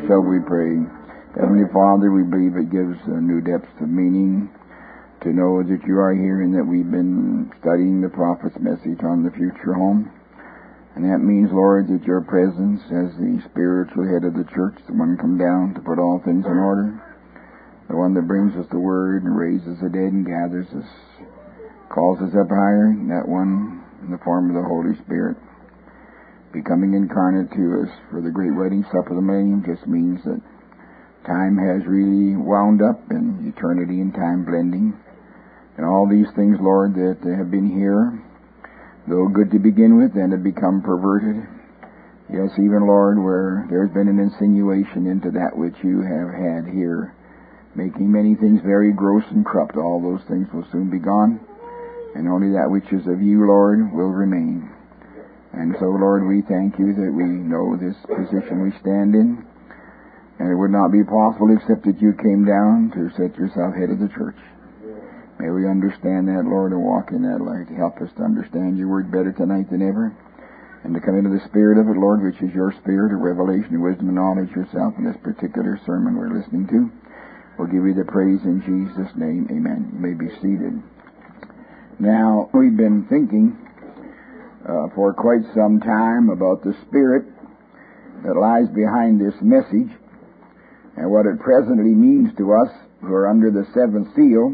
shall we pray. Heavenly Father, we believe it gives new depths of meaning to know that you are here and that we've been studying the prophet's message on the future home. And that means, Lord, that your presence as the spiritual head of the church, the one come down to put all things in order, the one that brings us the word and raises the dead and gathers us, calls us up higher, that one in the form of the Holy Spirit, becoming incarnate to us for the great wedding supper of the millennium, just means that time has really wound up and eternity and time blending. And all these things, Lord, that have been here, though good to begin with, and have become perverted. Yes, even, Lord, where there's been an insinuation into that which you have had here, making many things very gross and corrupt. All those things will soon be gone, and only that which is of you, Lord, will remain. And so, Lord, we thank you that we know this position we stand in, and it would not be possible except that you came down to set yourself head of the church. May we understand that, Lord, and walk in that light. Help us to understand your word better tonight than ever, and to come into the spirit of it, Lord, which is your spirit of revelation, wisdom, and knowledge yourself in this particular sermon we're listening to. We'll give you the praise in Jesus' name. Amen. You may be seated. Now, we've been thinking for quite some time about the spirit that lies behind this message and what it presently means to us who are under the seventh seal,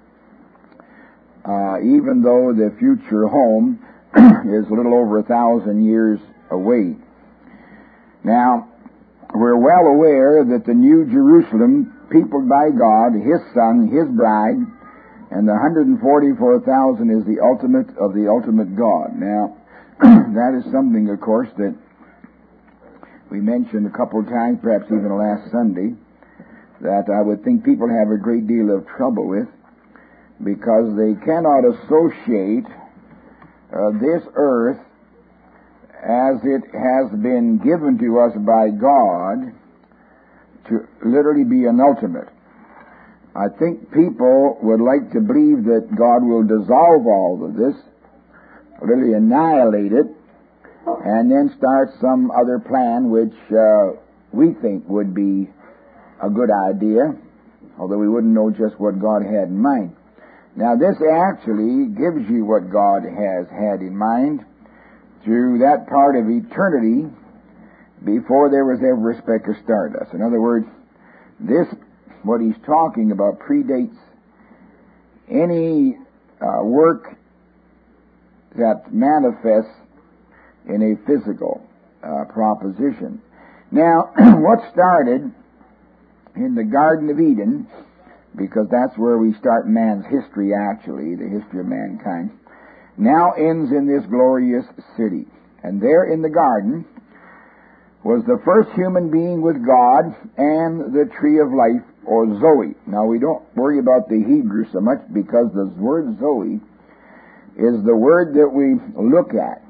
even though the future home is a little over 1,000 years away. Now, we're well aware that the New Jerusalem, peopled by God, His Son, His bride, and the 144,000 is the ultimate of the ultimate God. Now, that is something, of course, that we mentioned a couple of times, perhaps even last Sunday, that I would think people have a great deal of trouble with, because they cannot associate this earth as it has been given to us by God to literally be an ultimate. I think people would like to believe that God will dissolve all of this, literally annihilate it, and then start some other plan which we think would be a good idea, although we wouldn't know just what God had in mind. Now, this actually gives you what God has had in mind through that part of eternity before there was ever a speck of stardust. In other words, this, what he's talking about, predates any work that manifests in a physical proposition. Now, what started in the Garden of Eden, because that's where we start man's history, actually, the history of mankind, now ends in this glorious city. And there in the garden was the first human being with God and the tree of life, or Zoe. Now, we don't worry about the Hebrew so much, because the word Zoe is the word that we look at.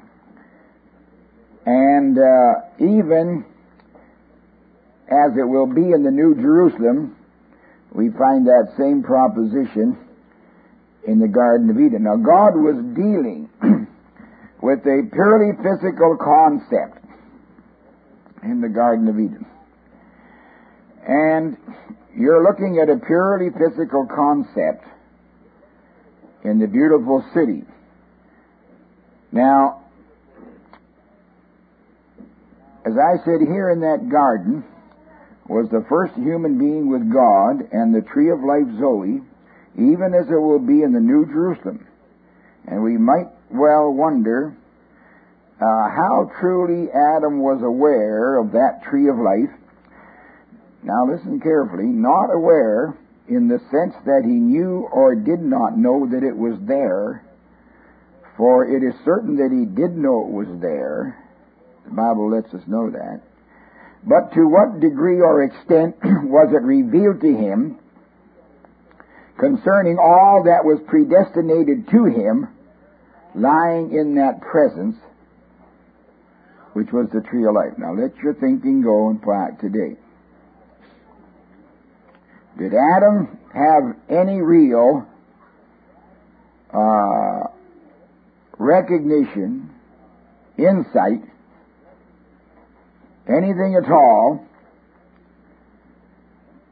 And even as it will be in the New Jerusalem, we find that same proposition in the Garden of Eden. Now, God was dealing with a purely physical concept in the Garden of Eden. And you're looking at a purely physical concept in the beautiful city. Now, as I said, here in that garden was the first human being with God and the tree of life, Zoe, even as it will be in the New Jerusalem. And we might well wonder how truly Adam was aware of that tree of life. Now listen carefully, not aware in the sense that he knew or did not know that it was there, for it is certain that he did know it was there. The Bible lets us know that. But to what degree or extent was it revealed to him concerning all that was predestinated to him lying in that presence, which was the tree of life? Now let your thinking go and apply it today. Did Adam have any real recognition, insight, anything at all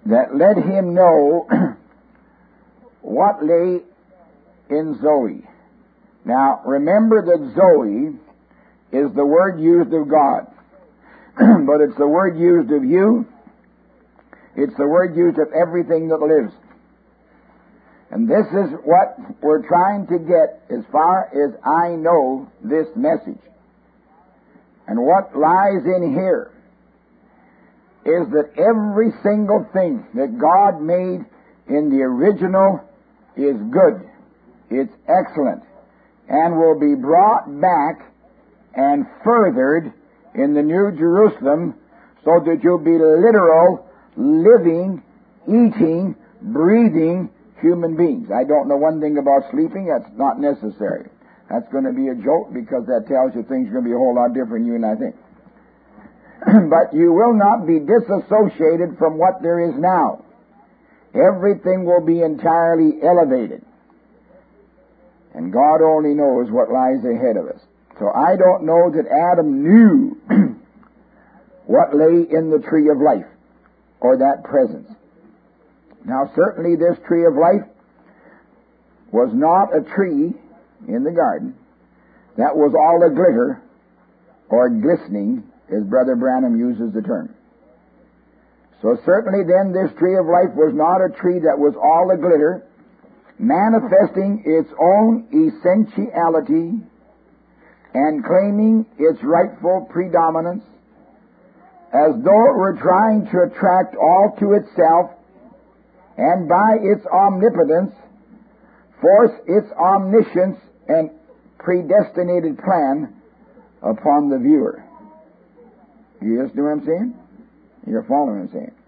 that let him know what lay in Zoe. Now, remember that Zoe is the word used of God, but it's the word used of you. It's the word used of everything that lives. And this is what we're trying to get as far as I know this message. And what lies in here is that every single thing that God made in the original is good. It's excellent. And will be brought back and furthered in the New Jerusalem so that you'll be literal, living, eating, breathing human beings. I don't know one thing about sleeping. That's not necessary. That's going to be a joke because that tells you things are going to be a whole lot different than you and I think. But you will not be disassociated from what there is now. Everything will be entirely elevated. And God only knows what lies ahead of us. So I don't know that Adam knew what lay in the tree of life or that presence. Now certainly this tree of life was not a tree in the garden that was all a glitter or glistening, as Brother Branham uses the term. So certainly then this tree of life was not a tree that was all a glitter, manifesting its own essentiality and claiming its rightful predominance, as though it were trying to attract all to itself and by its omnipotence force its omniscience and predestinated plan upon the viewer. You understand what I'm saying? You're following what I'm saying.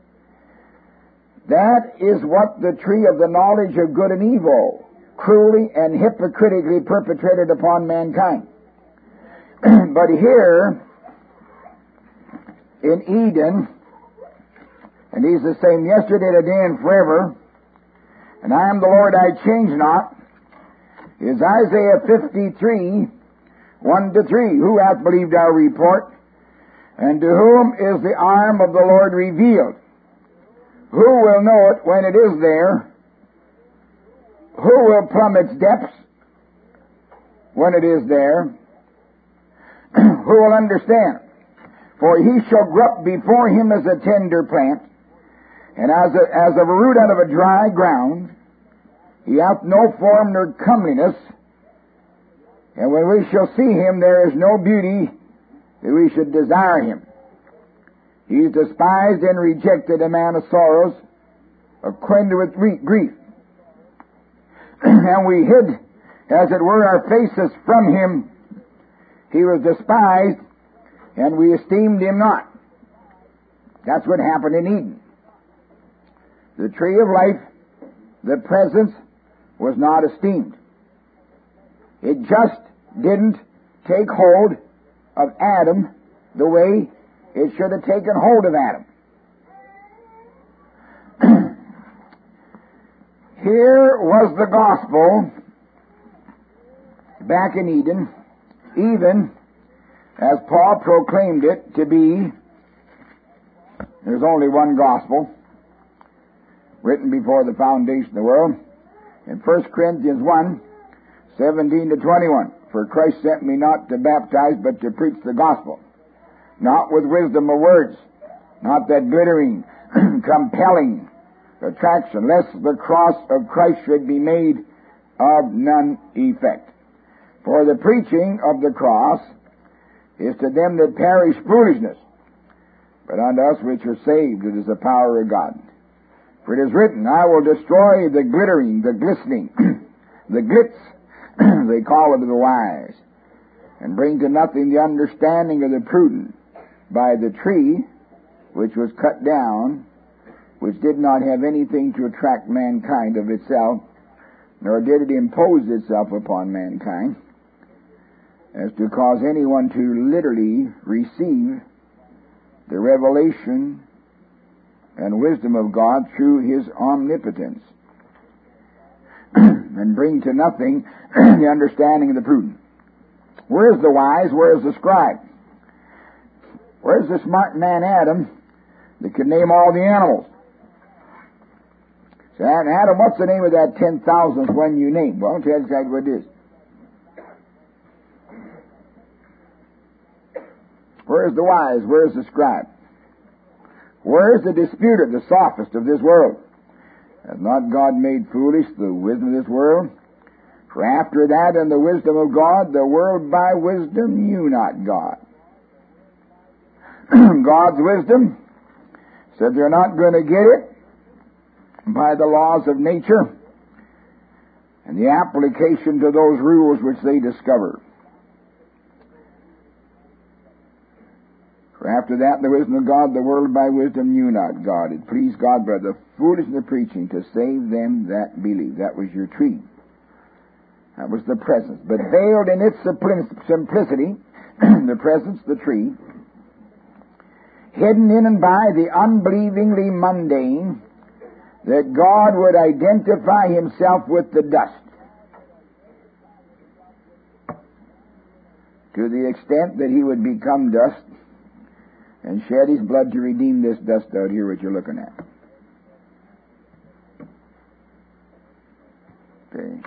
That is what the tree of the knowledge of good and evil cruelly and hypocritically perpetrated upon mankind. But here in Eden, and He's the same yesterday, today, and forever, and I am the Lord, I change not, is Isaiah 53, 1-3. Who hath believed our report? And to whom is the arm of the Lord revealed? Who will know it when it is there? Who will plumb its depths when it is there? Who will understand? For he shall grow up before him as a tender plant, and as of a root out of a dry ground. He hath no form nor comeliness, and when we shall see him, there is no beauty that we should desire him. He is despised and rejected, a man of sorrows, acquainted with grief. And we hid, as it were, our faces from him. He was despised, and we esteemed him not. That's what happened in Eden. The tree of life, the presence, was not esteemed. It just didn't take hold of Adam the way it should have taken hold of Adam. Here was the gospel back in Eden, even as Paul proclaimed it to be. There's only one gospel written before the foundation of the world. In 1 Corinthians 1, 17-21, for Christ sent me not to baptize, but to preach the gospel, not with wisdom of words, not that glittering, compelling attraction, lest the cross of Christ should be made of none effect. For the preaching of the cross is to them that perish foolishness, but unto us which are saved it is the power of God. For it is written, I will destroy the glittering, the glistening, the glitz, they call it, of the wise, and bring to nothing the understanding of the prudent by the tree which was cut down, which did not have anything to attract mankind of itself, nor did it impose itself upon mankind, as to cause anyone to literally receive the revelation and wisdom of God through His omnipotence, and bring to nothing the understanding of the prudent. Where's the wise? Where's the scribe? Where's the smart man Adam that could name all the animals? So, Adam, what's the name of that 10,000th one you named? Well, I'll tell you exactly what it is. Where's the wise? Where's the scribe? Where's the disputer, the sophist of this world? Hath not God made foolish the wisdom of this world? For after that, in the wisdom of God, the world by wisdom knew not God. God's wisdom said they're not going to get it by the laws of nature and the application to those rules which they discover. For after that, in the wisdom of God, the world by wisdom knew not God. It pleased God by the foolishness of preaching to save them that believe. That was your tree. That was the presence. But veiled in its simplicity, the presence, the tree, hidden in and by the unbelievingly mundane, that God would identify himself with the dust. To the extent that he would become dust and shed his blood to redeem this dust out here which you're looking at. Okay.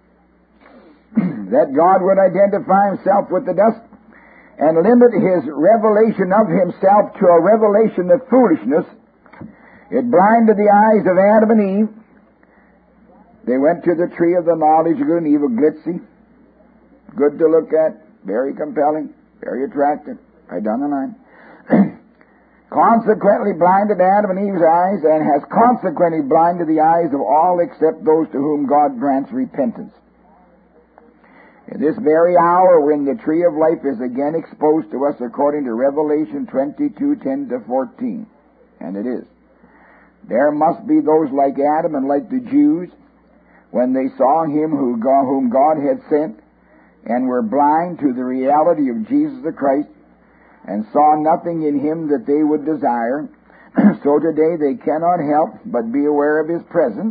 That God would identify himself with the dust and limit his revelation of himself to a revelation of foolishness. It blinded the eyes of Adam and Eve. They went to the tree of the knowledge of good and evil, glitzy, good to look at, very compelling, very attractive, right down the line. Consequently blinded Adam and Eve's eyes, and has consequently blinded the eyes of all except those to whom God grants repentance. In this very hour when the tree of life is again exposed to us according to Revelation 22:10-14, and it is, there must be those like Adam and like the Jews when they saw him whom God had sent and were blind to the reality of Jesus the Christ and saw nothing in him that they would desire. So today they cannot help but be aware of his presence.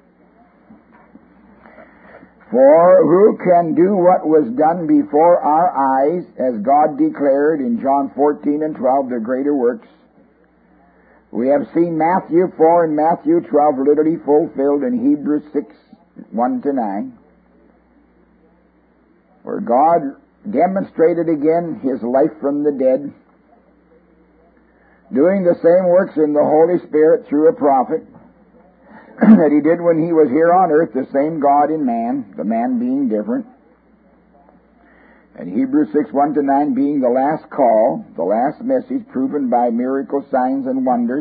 For who can do what was done before our eyes, as God declared in John 14:12, the greater works? We have seen Matthew 4 and Matthew 12 literally fulfilled in Hebrews 6:1-9, where God demonstrated again his life from the dead, doing the same works in the Holy Spirit through a prophet that he did when he was here on earth, the same God in man, the man being different. And Hebrews 6:1-9 being the last call, the last message proven by miracles, signs, and wonders,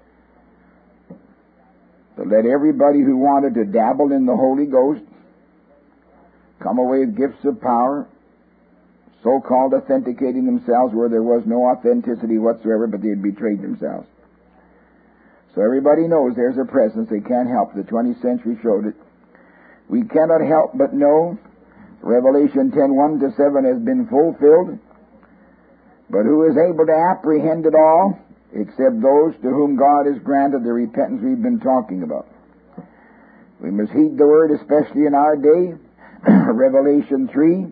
to let everybody who wanted to dabble in the Holy Ghost come away with gifts of power, so-called authenticating themselves where there was no authenticity whatsoever, but they had betrayed themselves. So everybody knows there's a presence. They can't help. The 20th century showed it. We cannot help but know Revelation 10:1-7 has been fulfilled. But who is able to apprehend it all except those to whom God has granted the repentance we've been talking about? We must heed the word, especially in our day. Revelation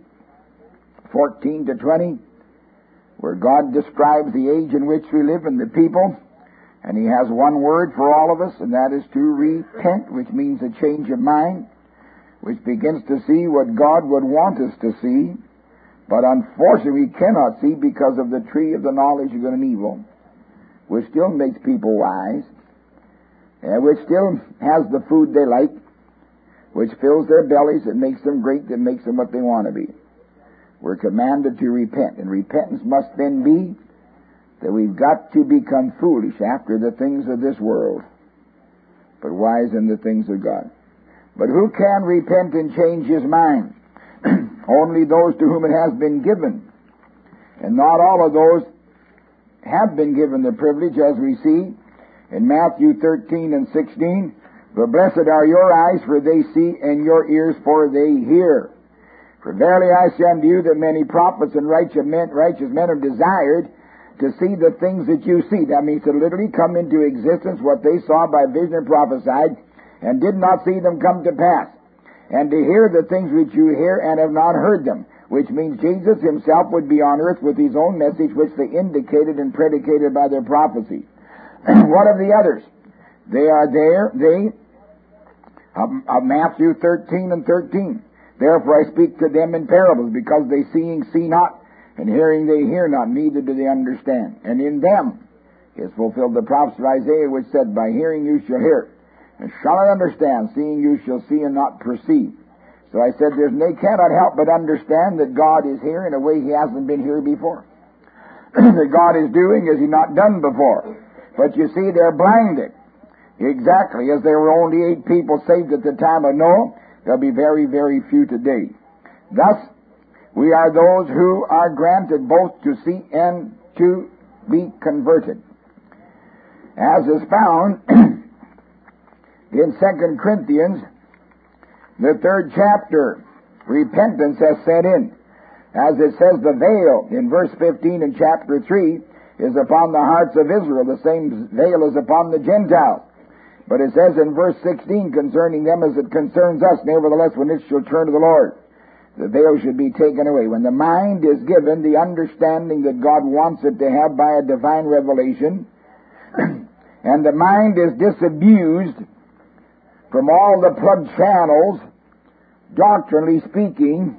3:14-20, where God describes the age in which we live and the people. And he has one word for all of us, and that is to repent, which means a change of mind, which begins to see what God would want us to see, but unfortunately we cannot see because of the tree of the knowledge of good and evil, which still makes people wise, and which still has the food they like, which fills their bellies, that makes them great, that makes them what they want to be. We're commanded to repent, and repentance must then be that we've got to become foolish after the things of this world, but wise in the things of God. But who can repent and change his mind? Only those to whom it has been given. And not all of those have been given the privilege, as we see in Matthew 13:16. But blessed are your eyes, for they see, and your ears, for they hear. For verily I say unto you that many prophets and righteous men have desired to see the things that you see. That means to literally come into existence what they saw by vision and prophesied, and did not see them come to pass. And to hear the things which you hear and have not heard them. Which means Jesus himself would be on earth with his own message, which they indicated and predicated by their prophecy. What of the others? They are there. They of Matthew 13:13. Therefore I speak to them in parables, because they seeing see not, and hearing they hear not, neither do they understand. And in them is fulfilled the prophecy of Isaiah, which said, By hearing you shall hear, and shall not understand, seeing you shall see and not perceive. So I said, they cannot help but understand that God is here in a way He hasn't been here before. That God is doing as He not done before. But you see, they're blinded. Exactly as there were only 8 people saved at the time of Noah, there'll be very, very few today. Thus, we are those who are granted both to see and to be converted. As is found in 2 Corinthians, the 3rd chapter, repentance has set in. As it says, the veil in verse 15 in chapter 3 is upon the hearts of Israel. The same veil is upon the Gentiles. But it says in verse 16, concerning them as it concerns us, nevertheless, when it shall turn to the Lord, the veil should be taken away. When the mind is given the understanding that God wants it to have by a divine revelation, and the mind is disabused from all the plugged channels, doctrinally speaking,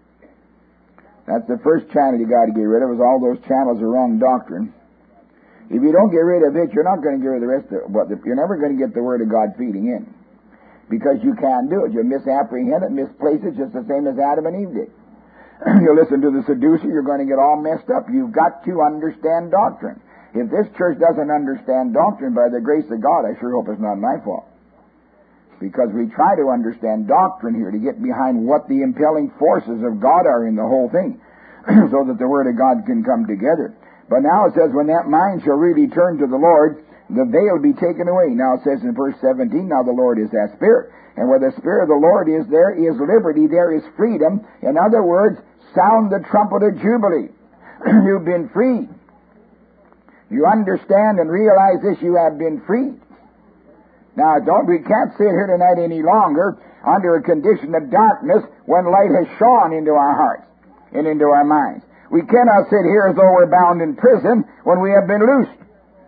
that's the first channel you got to get rid of, is all those channels of wrong doctrine. If you don't get rid of it, you're not going to get rid of the rest of it. You're never going to get the Word of God feeding in. Because you can't do it. You'll misapprehend it, misplace it, just the same as Adam and Eve did. You listen to the seducer, you're going to get all messed up. You've got to understand doctrine. If this church doesn't understand doctrine, by the grace of God, I sure hope it's not my fault. Because we try to understand doctrine here to get behind what the impelling forces of God are in the whole thing, so that the Word of God can come together. But now it says, when that mind shall really turn to the Lord, the veil be taken away. Now it says in verse 17, now the Lord is that Spirit. And where the Spirit of the Lord is, there is liberty, there is freedom. In other words, sound the trumpet of Jubilee. You've been freed. You understand and realize this, you have been freed. Now, we can't sit here tonight any longer under a condition of darkness when light has shone into our hearts and into our minds. We cannot sit here as though we're bound in prison when we have been loosed.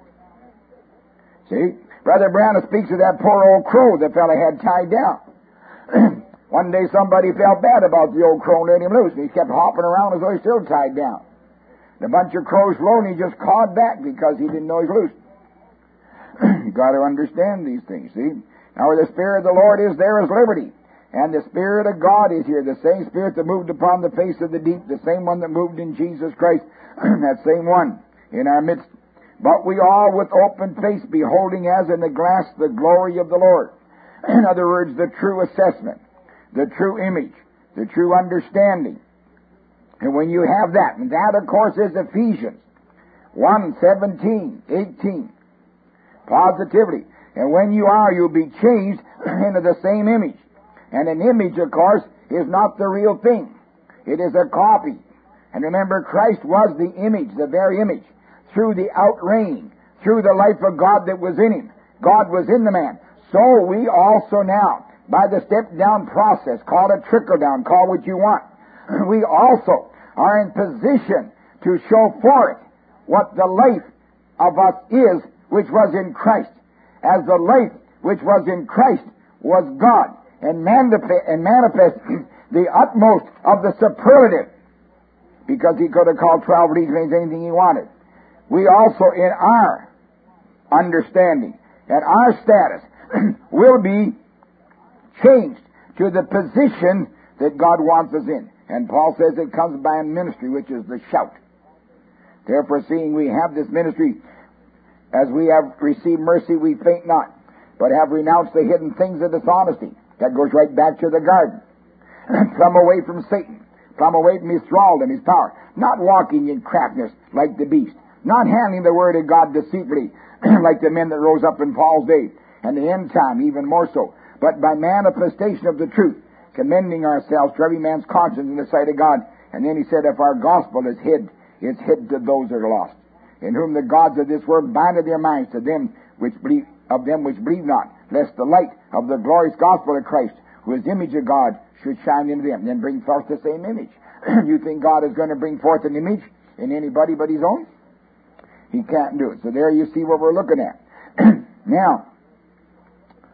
See? Brother Branham speaks of that poor old crow the fellow had tied down. One day somebody felt bad about the old crow and let him loose, and he kept hopping around as though he's still tied down. And a bunch of crows flew, and he just cawed back because he didn't know he's loose. You've got to understand these things, see? Now where the Spirit of the Lord is, there is liberty. And the Spirit of God is here, the same Spirit that moved upon the face of the deep, the same one that moved in Jesus Christ, that same one in our midst. But we all with open face, beholding as in a glass the glory of the Lord. In other words, the true assessment, the true image, the true understanding. And when you have that, and that of course is Ephesians 1:17, 18, positively. And when you are, you'll be changed into the same image. And an image, of course, is not the real thing. It is a copy. And remember, Christ was the image, the very image, through the outraining, through the life of God that was in him. God was in the man. So we also now, by the step-down process, call it trickle-down, call what you want, we also are in position to show forth what the life of us is, which was in Christ. As the life which was in Christ was God, and manifest the utmost of the superlative, because he could have called 12 legions anything he wanted. We also, in our understanding and our status, will be changed to the position that God wants us in. And Paul says it comes by a ministry, which is the shout. Therefore, seeing we have this ministry, as we have received mercy, we faint not, but have renounced the hidden things of dishonesty. That goes right back to the garden. Plumb away from Satan. Plumb away from his thraldom, his power. Not walking in craftiness like the beast. Not handling the word of God deceitfully like the men that rose up in Paul's day. And the end time, even more so. But by manifestation of the truth, commending ourselves to every man's conscience in the sight of God. And then he said, if our gospel is hid, it's hid to those that are lost, in whom the gods of this world binded their minds to them which believe, of them which believe not, lest the light of the glorious gospel of Christ, who is the image of God, should shine into them, and then bring forth the same image. You think God is going to bring forth an image in anybody but his own? He can't do it. So there you see what we're looking at. Now,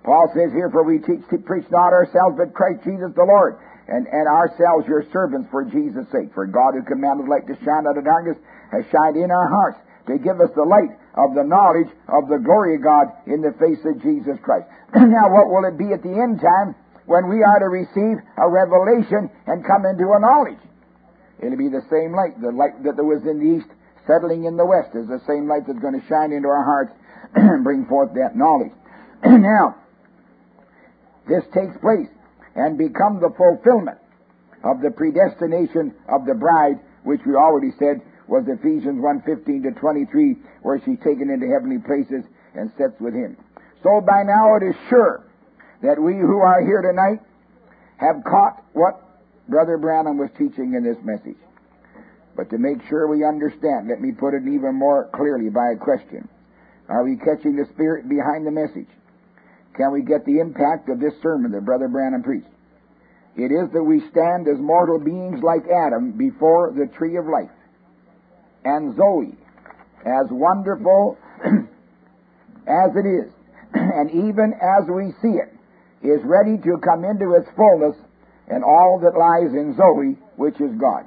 Paul says here, for we preach not ourselves, but Christ Jesus the Lord, and ourselves your servants for Jesus' sake. For God who commanded light to shine out of darkness has shined in our hearts to give us the light of the knowledge of the glory of God in the face of Jesus Christ. Now what will it be at the end time when we are to receive a revelation and come into a knowledge? It'll be the same light. The light that there was in the east settling in the west is the same light that's going to shine into our hearts and bring forth that knowledge. Now, this takes place and becomes the fulfillment of the predestination of the bride, which we already said was Ephesians 1:15-23, where she's taken into heavenly places and sits with him. So by now it is sure that we who are here tonight have caught what Brother Branham was teaching in this message. But to make sure we understand, let me put it even more clearly by a question. Are we catching the spirit behind the message? Can we get the impact of this sermon that Brother Branham preached? It is that we stand as mortal beings like Adam before the tree of life. And Zoe, as wonderful as it is, and even as we see it, is ready to come into its fullness and all that lies in Zoe, which is God.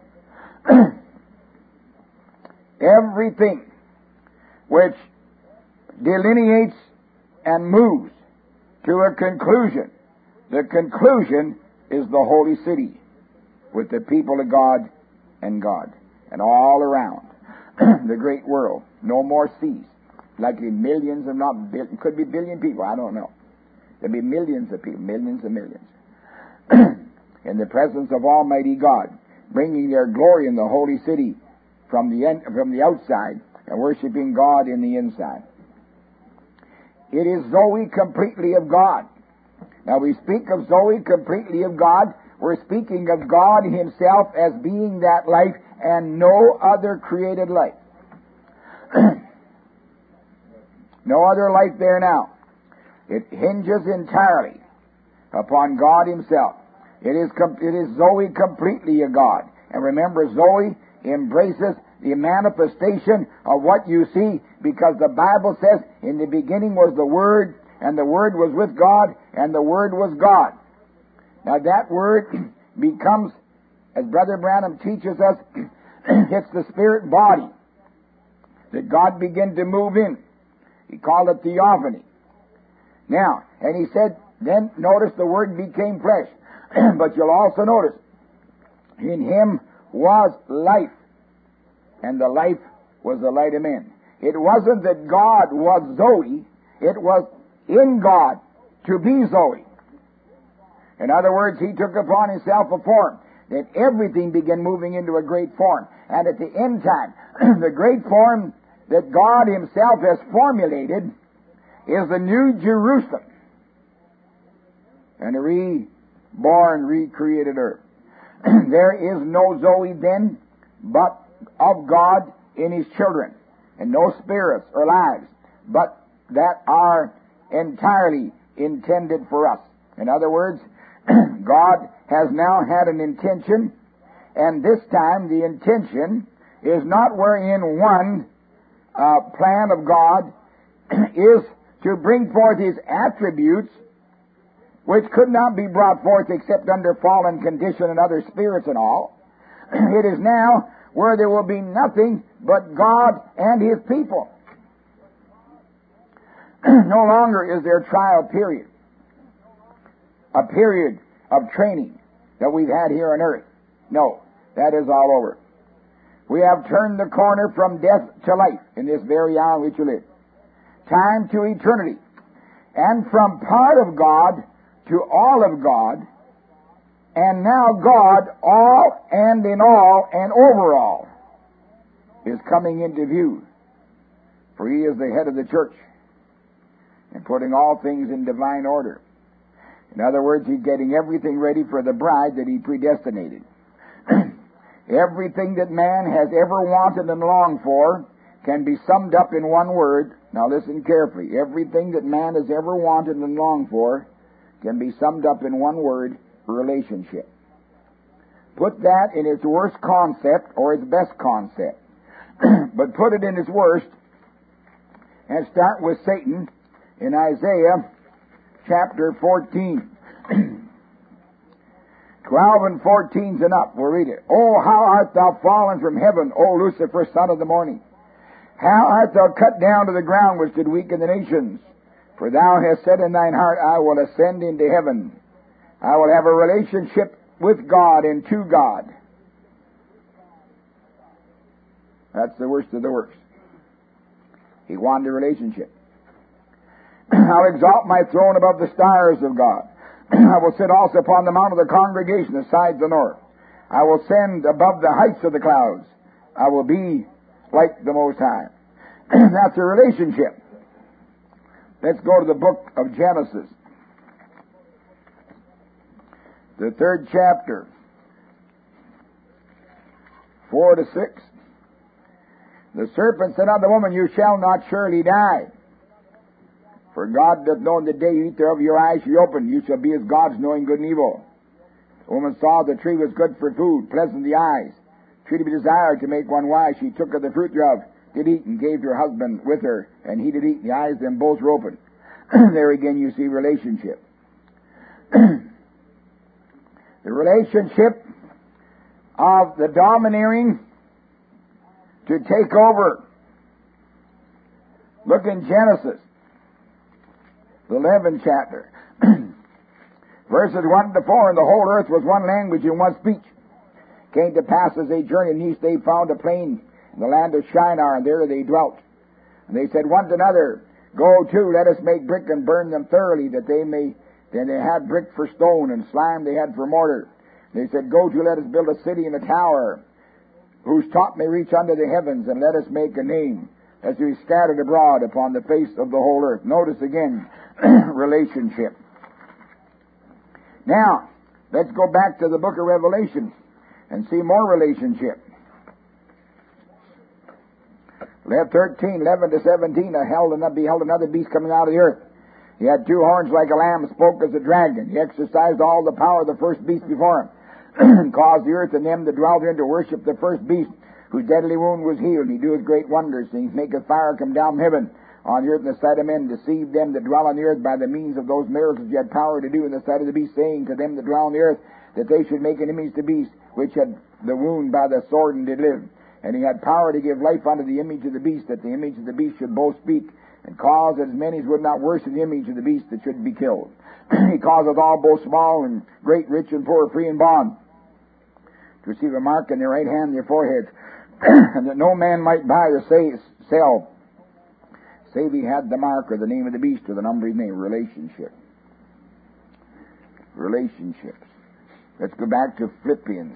Everything which delineates and moves to a conclusion, the conclusion is the holy city with the people of God and God. And all around the great world, no more seas. Likely millions, if not could be billion people, I don't know. There'll be millions of people, millions and millions, in the presence of Almighty God, bringing their glory in the holy city from the outside and worshiping God in the inside. It is Zoe completely of God. Now we speak of Zoe completely of God. We're speaking of God Himself as being that life and no other created life. No other life there now. It hinges entirely upon God Himself. It is Zoe completely of God. And remember, Zoe embraces the manifestation of what you see, because the Bible says, in the beginning was the Word, and the Word was with God, and the Word was God. Now that Word becomes, as Brother Branham teaches us, it's the spirit body that God began to move in. He called it theophany. Now, and he said, then notice the Word became flesh. But you'll also notice, in Him was life, and the life was the light of men. It wasn't that God was Zoe, it was in God to be Zoe. In other words, He took upon Himself a form, that everything began moving into a great form. And at the end time, the great form that God Himself has formulated is the New Jerusalem and a reborn, recreated earth. There is no Zoe then, but of God in His children, and no spirits or lives, but that are entirely intended for us. In other words, God has now had an intention, and this time the intention is not wherein one plan of God is to bring forth His attributes, which could not be brought forth except under fallen condition and other spirits and all. It is now where there will be nothing but God and His people. No longer is there trial period, a period of training that we've had here on earth. No, that is all over. We have turned the corner from death to life in this very hour in which you live. Time to eternity. And from part of God to all of God, and now God, all and in all and over all, is coming into view. For He is the head of the church and putting all things in divine order. In other words, He's getting everything ready for the bride that He predestinated. Everything that man has ever wanted and longed for can be summed up in one word. Now listen carefully. Everything that man has ever wanted and longed for can be summed up in one word: relationship. Put that in its worst concept or its best concept. But put it in its worst and start with Satan in Isaiah chapter 14. 12 and 14's enough. We'll read it. Oh, how art thou fallen from heaven, O Lucifer, son of the morning! How art thou cut down to the ground, which did weaken the nations? For thou hast said in thine heart, I will ascend into heaven. I will have a relationship with God and to God. That's the worst of the worst. He wanted a relationship. I'll exalt my throne above the stars of God. I will sit also upon the mount of the congregation, the sides of the north. I will ascend above the heights of the clouds. I will be like the Most High. That's a relationship. Let's go to the book of Genesis, the 3rd chapter, 4 to 6. The serpent said unto the woman, You shall not surely die. For God doth know in the day you eat thereof, your eyes shall be opened. You shall be as gods, knowing good and evil. The woman saw the tree was good for food, pleasant to the eyes, tree to be desired to make one wise. She took of the fruit thereof, did eat, and gave to her husband with her, and he did eat. The eyes of them both were open. There again you see relationship. The relationship of the domineering to take over. Look in Genesis, the 11th chapter, verses 1 to 4, and the whole earth was one language and one speech. Came to pass as they journeyed in east, they found a plain in the land of Shinar, and there they dwelt. And they said one to another, Go to, let us make brick and burn them thoroughly, that they may. Then they had brick for stone, and slime they had for mortar. They said, Go to, let us build a city and a tower, whose top may reach unto the heavens, and let us make a name, as we scattered abroad upon the face of the whole earth. Notice again, relationship. Now, let's go back to the book of Revelation and see more relationship. 13, 11 to 17, I beheld another beast coming out of the earth. He had 2 horns like a lamb, spoke as a dragon. He exercised all the power of the first beast before him, and caused the earth and them that dwell therein to worship the first beast, whose deadly wound was healed. He doeth great wonders, and he maketh fire come down from heaven on the earth in the sight of men, deceive them that dwell on the earth by the means of those miracles he had power to do in the sight of the beast, saying to them that dwell on the earth, that they should make an image to the beast, which had the wound by the sword and did live. And he had power to give life unto the image of the beast, that the image of the beast should both speak, and cause as many as would not worship the image of the beast that should be killed. He causeth all, both small and great, rich and poor, free and bond, to receive a mark in their right hand and their foreheads, and that no man might buy or sell, save he had the mark or the name of the beast or the number of his name. Relationship. Relationships. Let's go back to Philippians,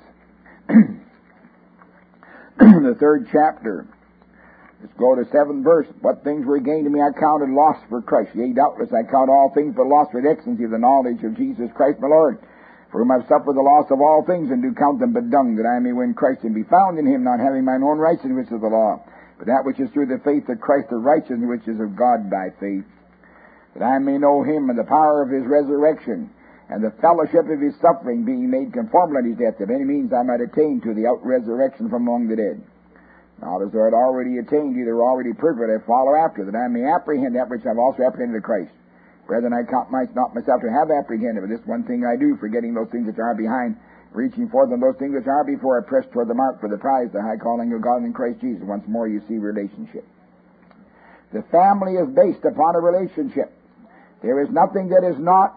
the 3rd chapter. Let's go to 7th verse. What things were gained to me I counted loss for Christ. Yea, doubtless I count all things but loss for the excellency of the knowledge of Jesus Christ my Lord, for whom I've suffered the loss of all things, and do count them but dung, that I may win Christ and be found in him, not having mine own righteousness, which is the law, but that which is through the faith of Christ, the righteousness which is of God by faith, that I may know him and the power of his resurrection, and the fellowship of his suffering, being made conformable unto his death, that by any means I might attain to the out-resurrection from among the dead. Not as though I had already attained, either already perfect, I follow after, that I may apprehend that which I have also apprehended of Christ. Brethren, I count not myself to have apprehended, but this one thing I do, forgetting those things which are behind, reaching forth on those things which are before, I press toward the mark for the prize, the high calling of God in Christ Jesus. Once more you see relationship. The family is based upon a relationship. There is nothing that is not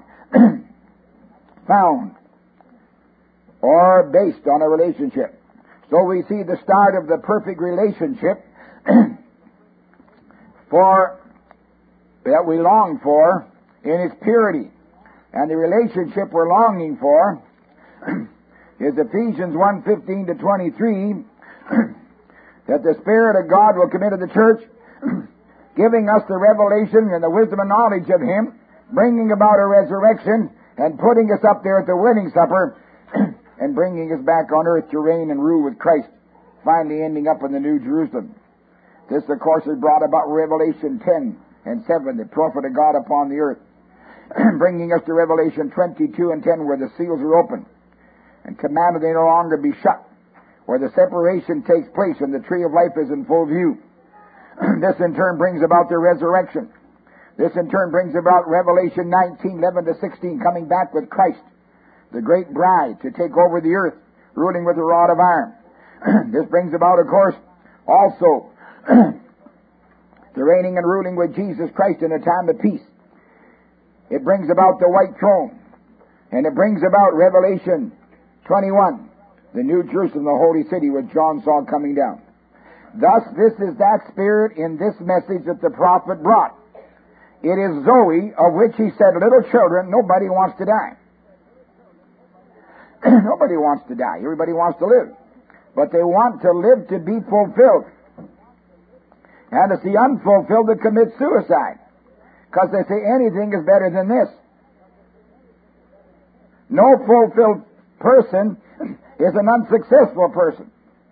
found or based on a relationship. So we see the start of the perfect relationship that we long for in its purity. And the relationship we're longing for is Ephesians 1:15 to 23, that the Spirit of God will come into the church, giving us the revelation and the wisdom and knowledge of him, bringing about a resurrection, and putting us up there at the wedding supper, and bringing us back on earth to reign and rule with Christ, finally ending up in the New Jerusalem. This, of course, is brought about Revelation 10 and 7, the prophet of God upon the earth, bringing us to Revelation 22 and 10, where the seals are open, and commanded they no longer be shut, where the separation takes place and the tree of life is in full view. This, in turn, brings about the resurrection. This in turn brings about Revelation 19:11-16, coming back with Christ, the great bride, to take over the earth, ruling with a rod of iron. This brings about, of course, also the reigning and ruling with Jesus Christ in a time of peace. It brings about the white throne. And it brings about Revelation 21, the New Jerusalem, the holy city, which John saw coming down. Thus, this is that spirit in this message that the prophet brought. It is Zoe, of which he said, little children, nobody wants to die. Nobody wants to die. Everybody wants to live. But they want to live to be fulfilled. And it's the unfulfilled that commit suicide. Because they say anything is better than this. No fulfilled person is an unsuccessful person.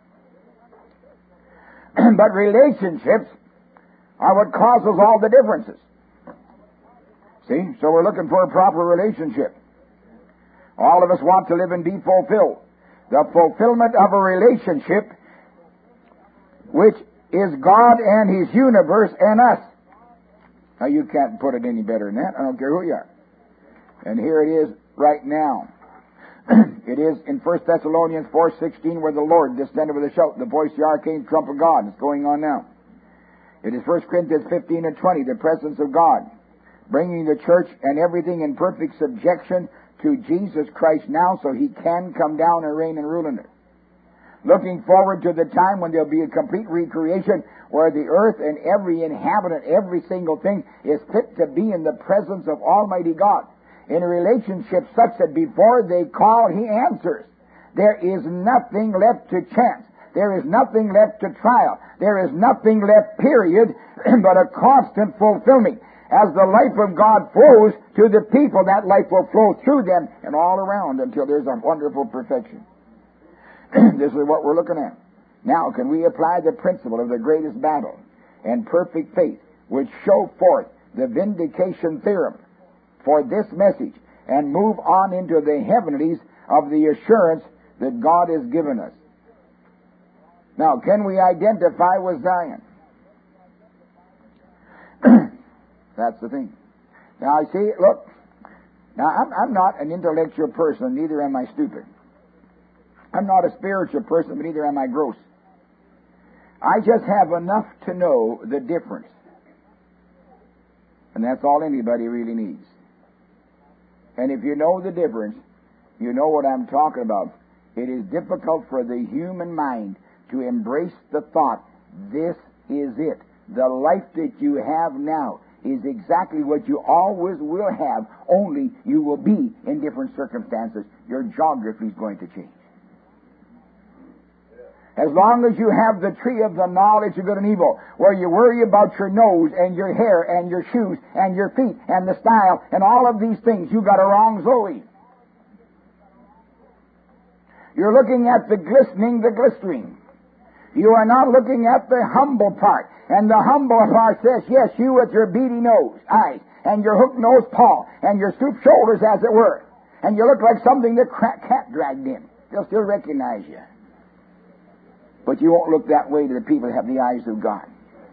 But relationships are what causes all the differences. See? So we're looking for a proper relationship. All of us want to live and be fulfilled. The fulfillment of a relationship, which is God and His universe and us. Now you can't put it any better than that. I don't care who you are. And here it is right now. It is in 1 Thessalonians 4:16 where the Lord descended with a shout, the voice of the archangel, trump of God. It's going on now. It is 1 Corinthians 15:20, the presence of God, bringing the church and everything in perfect subjection to Jesus Christ now so He can come down and reign and rule in it. Looking forward to the time when there'll be a complete recreation where the earth and every inhabitant, every single thing is fit to be in the presence of Almighty God. In a relationship such that before they call, He answers. There is nothing left to chance. There is nothing left to trial. There is nothing left, period, but a constant fulfillment. As the life of God flows to the people, that life will flow through them and all around until there's a wonderful perfection. This is what we're looking at. Now, can we apply the principle of the greatest battle and perfect faith, which show forth the vindication theorem for this message, and move on into the heavenlies of the assurance that God has given us? Now, can we identify with Zion? That's the thing. Now, I see, look, now I'm not an intellectual person, neither am I stupid. I'm not a spiritual person, but neither am I gross. I just have enough to know the difference. And that's all anybody really needs. And if you know the difference, you know what I'm talking about. It is difficult for the human mind to embrace the thought, this is it. The life that you have now is exactly what you always will have, only you will be in different circumstances. Your geography is going to change. As long as you have the tree of the knowledge of good and evil, where you worry about your nose and your hair and your shoes and your feet and the style and all of these things, you got a wrong Zoe. You're looking at the glistening, the glistering. You are not looking at the humble part. And the humble part says, yes, you with your beady nose, eyes, and your hook-nosed paw, and your stooped shoulders, as it were. And you look like something the cat dragged in. They'll still recognize you. But you won't look that way to the people that have the eyes of God.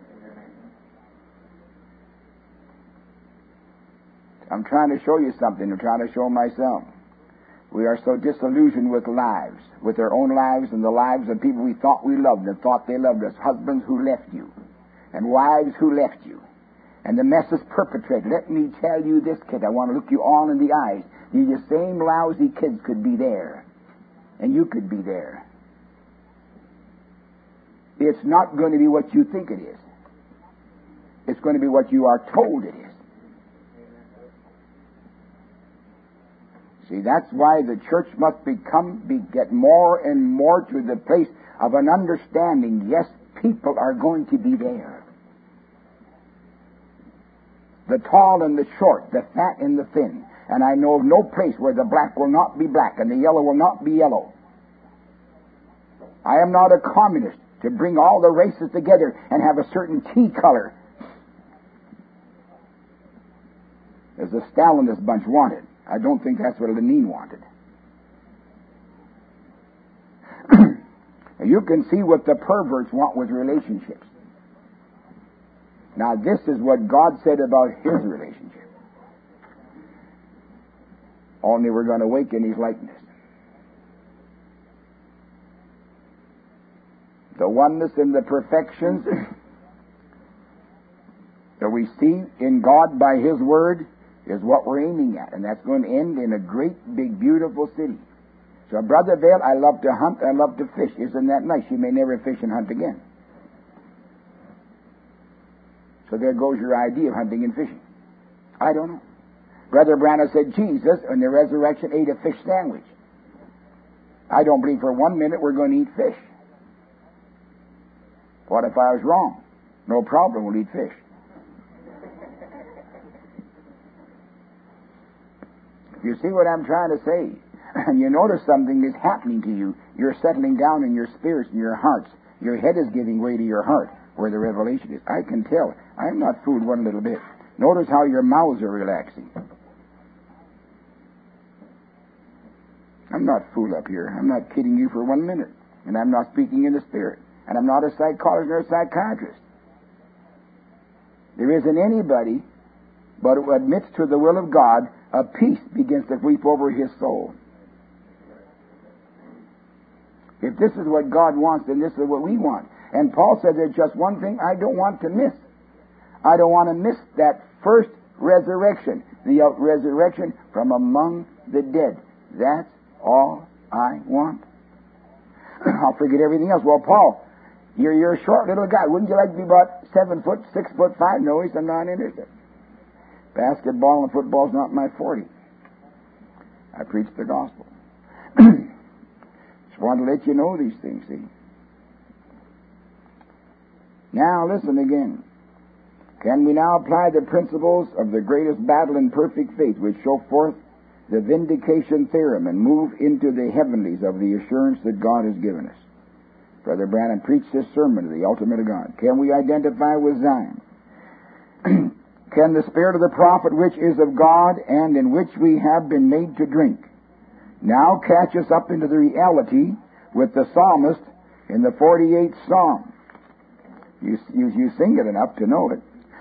I'm trying to show you something. I'm trying to show myself. We are so disillusioned with lives, with our own lives and the lives of people we thought we loved and thought they loved us. Husbands who left you, and wives who left you, and the mess is perpetrated. Let me tell you this, kid. I want to look you all in the eyes. These same lousy kids could be there, and you could be there. It's not going to be what you think it is. It's going to be what you are told it is. See, that's why the church must get more and more to the place of an understanding. Yes, people are going to be there. The tall and the short, the fat and the thin. And I know of no place where the black will not be black and the yellow will not be yellow. I am not a communist to bring all the races together and have a certain tea color, as the Stalinist bunch wanted. I don't think that's what Lenin wanted. You can see what the perverts want with relationships. Now this is what God said about His relationship. Only we're going to awaken His likeness. The oneness and the perfections that we see in God by His Word is what we're aiming at. And that's going to end in a great, big, beautiful city. So, Brother Vale, I love to hunt, I love to fish. Isn't that nice? You may never fish and hunt again. So there goes your idea of hunting and fishing. I don't know. Brother Branham said Jesus, in the resurrection, ate a fish sandwich. I don't believe for 1 minute we're going to eat fish. What if I was wrong? No problem, we'll eat fish. You see what I'm trying to say? And you notice something is happening to you. You're settling down in your spirits and your hearts. Your head is giving way to your heart, where the revelation is. I can tell. I'm not fooled one little bit. Notice how your mouths are relaxing. I'm not fooled up here. I'm not kidding you for 1 minute. And I'm not speaking in the Spirit. And I'm not a psychologist or a psychiatrist. There isn't anybody but who admits to the will of God, a peace begins to sweep over his soul. If this is what God wants, then this is what we want. And Paul said there's just one thing I don't want to miss. I don't want to miss that first resurrection, the resurrection from among the dead. That's all I want. I'll forget everything else. Well, Paul, you're a short little guy. Wouldn't you like to be about 7 foot, 6'5"? No, I'm not interested. Basketball and football is not my forte. I preach the gospel. Just want to let you know these things, see. Now, listen again. Can we now apply the principles of the greatest battle in perfect faith, which show forth the vindication theorem, and move into the heavenlies of the assurance that God has given us? Brother Branham preached this sermon to the ultimate of God. Can we identify with Zion? Can the spirit of the prophet, which is of God and in which we have been made to drink, now catch us up into the reality with the psalmist in the 48th Psalm? You sing it enough to know it.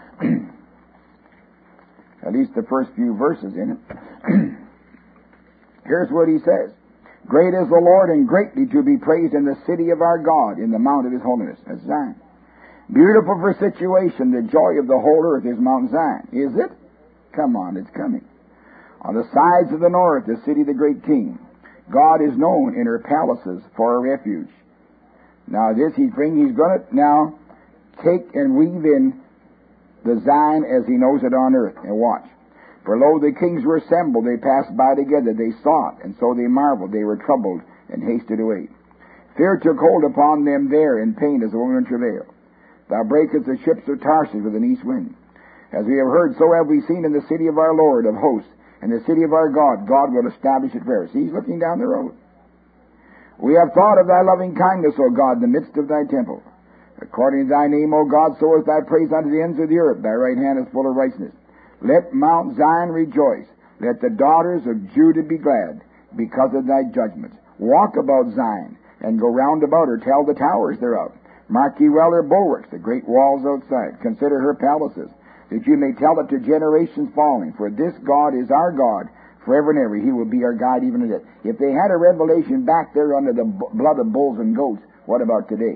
At least the first few verses in it. Here's what he says. Great is the Lord and greatly to be praised in the city of our God, in the mount of his holiness. That's Zion. Beautiful for situation, the joy of the whole earth is Mount Zion. Is it? Come on, it's coming. On the sides of the north, the city of the great king. God is known in her palaces for a refuge. Now this he's going to now take and weave in the Zion as he knows it on earth. And watch. For lo, the kings were assembled, they passed by together, they saw it, and so they marveled, they were troubled, and hasted away. Fear took hold upon them there, in pain as a woman in travail. Thou breakest the ships of Tarshish with an east wind. As we have heard, so have we seen in the city of our Lord of hosts, and the city of our God. God will establish it forever. See, he's looking down the road. We have thought of thy loving kindness, O God, in the midst of thy temple. According to thy name, O God, so is thy praise unto the ends of the earth. Thy right hand is full of righteousness. Let Mount Zion rejoice. Let the daughters of Judah be glad because of thy judgments. Walk about Zion and go round about her. Tell the towers thereof. Mark ye well her bulwarks, the great walls outside. Consider her palaces, that you may tell it to generations following. For this God is our God forever and ever. He will be our God even to death. If they had a revelation back there under the blood of bulls and goats, what about today?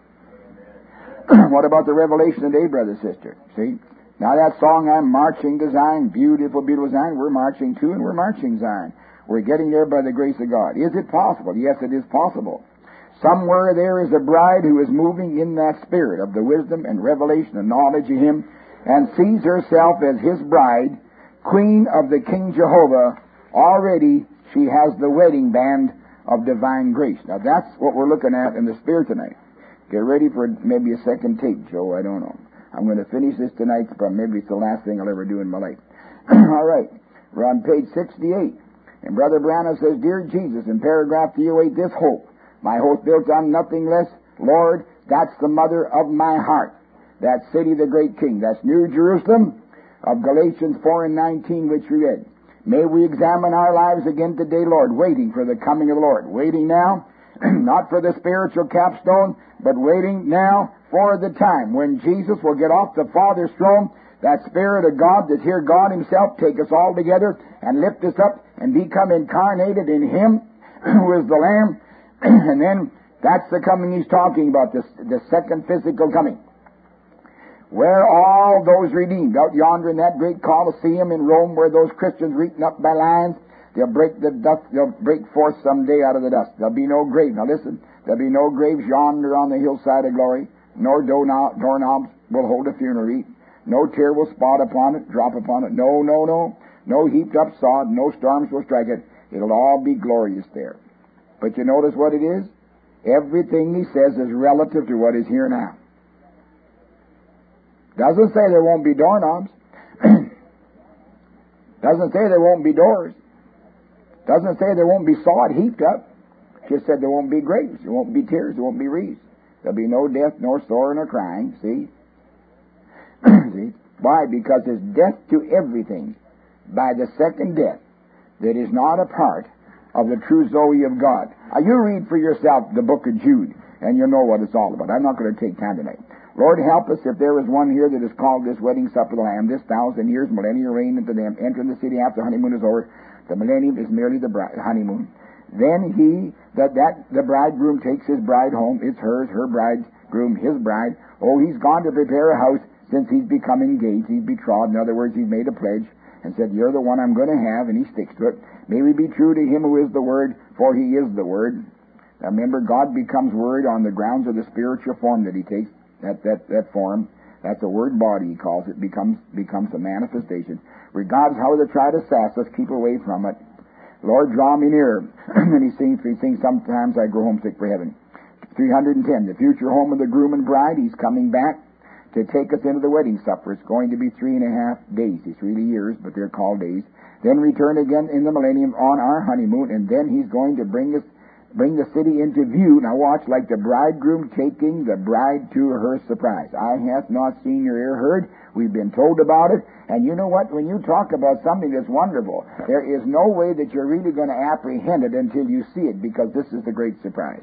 What about the revelation today, brother, sister? See? Now that song, I'm marching to Zion, beautiful, beautiful Zion, we're marching to, and we're marching Zion. We're getting there by the grace of God. Is it possible? Yes, it is possible. Somewhere there is a bride who is moving in that spirit of the wisdom and revelation and knowledge of Him, and sees herself as His bride, queen of the King Jehovah. Already she has the wedding band of divine grace. Now that's what we're looking at in the spirit tonight. Get ready for maybe a second tape, Joe, I don't know. I'm going to finish this tonight, but maybe it's the last thing I'll ever do in my life. All right. We're on page 68. And Brother Branham says, Dear Jesus, in paragraph 308, this hope, my hope built on nothing less, Lord, that's the mother of my heart. That city, the great king. That's New Jerusalem of Galatians 4 and 19, which we read. May we examine our lives again today, Lord, waiting for the coming of the Lord. Waiting now, not for the spiritual capstone, but waiting now for the time when Jesus will get off the Father's throne, that Spirit of God that's here, God Himself, take us all together and lift us up and become incarnated in Him who is the Lamb. And then that's the coming He's talking about, the second physical coming, where all those redeemed, out yonder in that great Colosseum in Rome, where those Christians were eaten up by lions, they'll break the dust, they'll break forth someday out of the dust. There'll be no grave. Now listen, there'll be no graves yonder on the hillside of glory, nor doorknobs will hold a funeral wreath. No tear will spot upon it, drop upon it. No, no, no. No heaped up sod, no storms will strike it. It'll all be glorious there. But you notice what it is? Everything He says is relative to what is here now. Doesn't say there won't be doorknobs. Doesn't say there won't be doors. Doesn't say there won't be sod heaped up. Just said there won't be graves, there won't be tears, there won't be wreaths. There'll be no death, nor sorrow, nor crying. See? See? Why? Because there's death to everything by the second death that is not a part of the true Zoe of God. You read for yourself the book of Jude, and you'll know what it's all about. I'm not going to take time tonight. Lord, help us if there is one here that is called this wedding supper of the Lamb, this 1,000 years, millennial reign unto them, entering the city after honeymoon is over. The millennium is merely the honeymoon. Then the bridegroom takes his bride home. It's hers, her bridegroom, his bride. Oh, he's gone to prepare a house since he's become engaged. He's betrothed. In other words, he's made a pledge and said, you're the one I'm going to have, and he sticks to it. May we be true to Him who is the Word, for He is the Word. Now remember, God becomes Word on the grounds of the spiritual form that He takes. That form, that's a word body, He calls it, becomes a manifestation. Regardless how they try to sass us, keep away from it. Lord, draw me near. And he sings, sometimes I grow homesick for heaven. 310, the future home of the groom and bride. He's coming back to take us into the wedding supper. It's going to be 3.5 days. It's really years, but they're called days. Then return again in the millennium on our honeymoon, and then He's going to bring the city into view. Now watch, like the bridegroom taking the bride to her surprise. Eye hath not seen nor ear heard. We've been told about it. And you know what? When you talk about something that's wonderful, there is no way that you're really going to apprehend it until you see it, because this is the great surprise.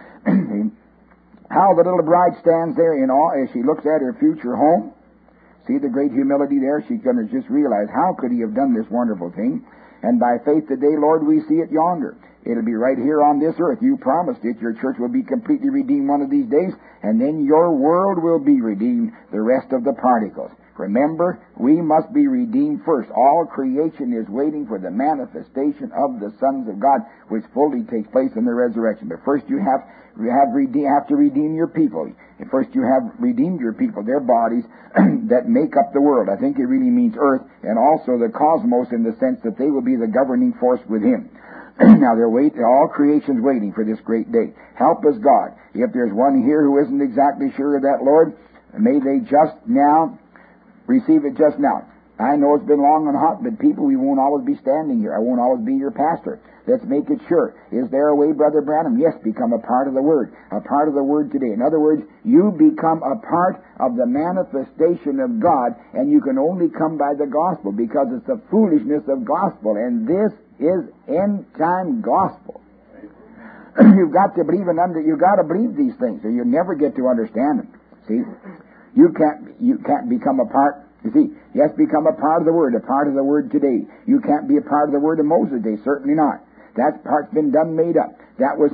How the little bride stands there in awe as she looks at her future home. See the great humility there? She's going to just realize, how could He have done this wonderful thing? And by faith today, Lord, we see it yonder. It'll be right here on this earth. You promised it. Your church will be completely redeemed one of these days, and then your world will be redeemed, the rest of the particles. Remember, we must be redeemed first. All creation is waiting for the manifestation of the sons of God, which fully takes place in the resurrection. But first you have to redeem your people. First you have redeemed your people, their bodies that make up the world. I think it really means earth, and also the cosmos, in the sense that they will be the governing force with Him. Now all creation's waiting for this great day. Help us, God. If there's one here who isn't exactly sure of that, Lord, may they just now receive it just now. I know it's been long and hot, but people, we won't always be standing here. I won't always be your pastor. Let's make it sure. Is there a way, Brother Branham? Yes, become a part of the Word. A part of the Word today. In other words, you become a part of the manifestation of God, and you can only come by the gospel, because it's the foolishness of gospel, and this is end-time gospel. You've got to believe you've got to believe these things, or you never get to understand them. See? You can't become a part. You see, yes, become a part of the Word today. You can't be a part of the Word of Moses' day, certainly not. That part's been done, made up. That was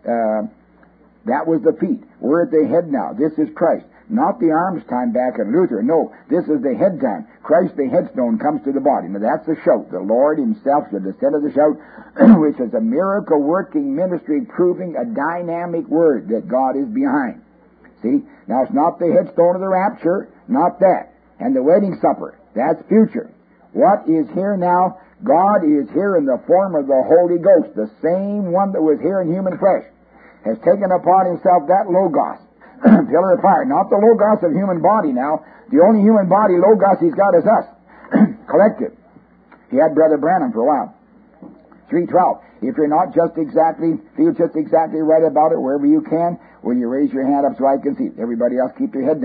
the feet. We're at the head now. This is Christ. Not the arms time back at Luther. No, this is the head time. Christ, the headstone, comes to the body. Now that's the shout. The Lord Himself shall descend of the shout, which is a miracle-working ministry proving a dynamic Word that God is behind. See? Now it's not the headstone of the rapture, not that. And the wedding supper, that's future. What is here now? God is here in the form of the Holy Ghost, the same one that was here in human flesh, has taken upon Himself that Logos, pillar of fire. Not the Logos of human body now. The only human body Logos He's got is us, collective. He had Brother Branham for a while. 3:12. If you're not feel just exactly right about it, wherever you can, will you raise your hand up so I can see it? Everybody else, keep your head down.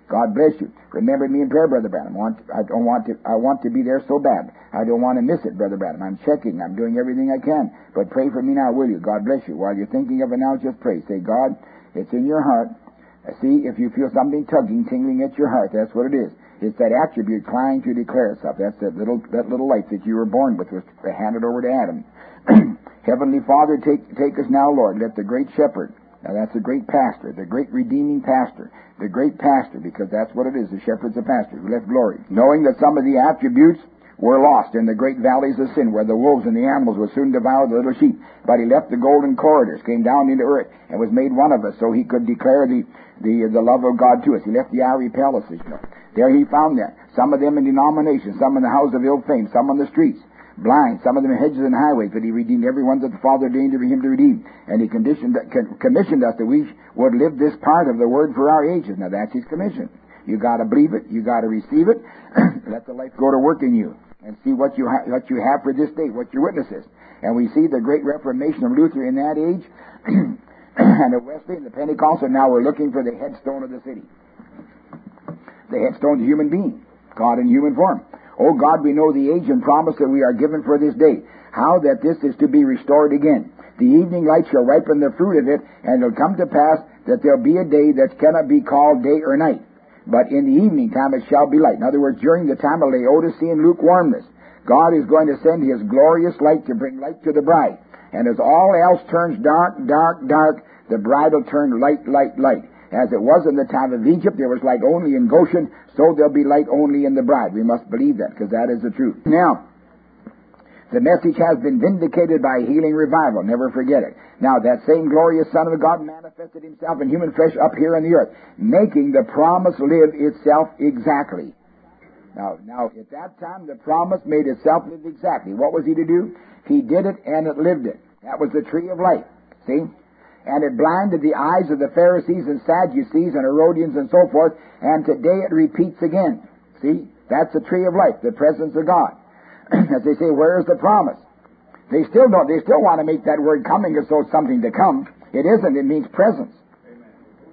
God bless you. Remember me in prayer, Brother Branham. I want to be there so bad. I don't want to miss it, Brother Branham. I'm checking. I'm doing everything I can. But pray for me now, will you? God bless you. While you're thinking of it now, just pray. Say, God, it's in your heart. See, if you feel something tugging, tingling at your heart, that's what it is. It's that attribute trying to declare itself. That's that little light that you were born with, was handed over to Adam. Heavenly Father, take us now, Lord. Let the great shepherd, now that's the great pastor, the great redeeming pastor, the great pastor, because that's what it is. The shepherd's a pastor who left glory. Knowing that some of the attributes were lost in the great valleys of sin, where the wolves and the animals would soon devour the little sheep. But he left the golden corridors, came down into earth, and was made one of us, so he could declare the love of God to us. He left the ivory palaces, you know. There he found that. Some of them in denominations, some in the house of ill fame, some on the streets, blind, some of them in hedges and highways, but he redeemed every one that the Father ordained him to redeem. And he commissioned us that we would live this part of the Word for our ages. Now that's his commission. You got to believe it. You got to receive it. Let the life go to work in you. And see what you have for this day, what your witness is. And we see the great Reformation of Luther in that age, and of Wesley and the Pentecostal. Now we're looking for the headstone of the city. The headstone of the human being, God in human form. Oh God, we know the age and promise that we are given for this day. How that this is to be restored again. The evening light shall ripen the fruit of it, and it'll come to pass that there'll be a day that cannot be called day or night. But in the evening time it shall be light. In other words, during the time of Laodicean lukewarmness, God is going to send His glorious light to bring light to the bride. And as all else turns dark, dark, dark, the bride will turn light, light, light. As it was in the time of Egypt, there was light only in Goshen, so there'll be light only in the bride. We must believe that, because that is the truth. Now, the message has been vindicated by a healing revival. Never forget it. Now, that same glorious Son of God manifested Himself in human flesh up here on the earth, making the promise live itself exactly. Now, at that time, the promise made itself live exactly. What was He to do? He did it, and it lived it. That was the tree of life. See? And it blinded the eyes of the Pharisees and Sadducees and Herodians and so forth, and today it repeats again. See? That's the tree of life, the presence of God. As they say, where is the promise? They still want to make that word coming as though it's something to come. It isn't. It means presence. Amen.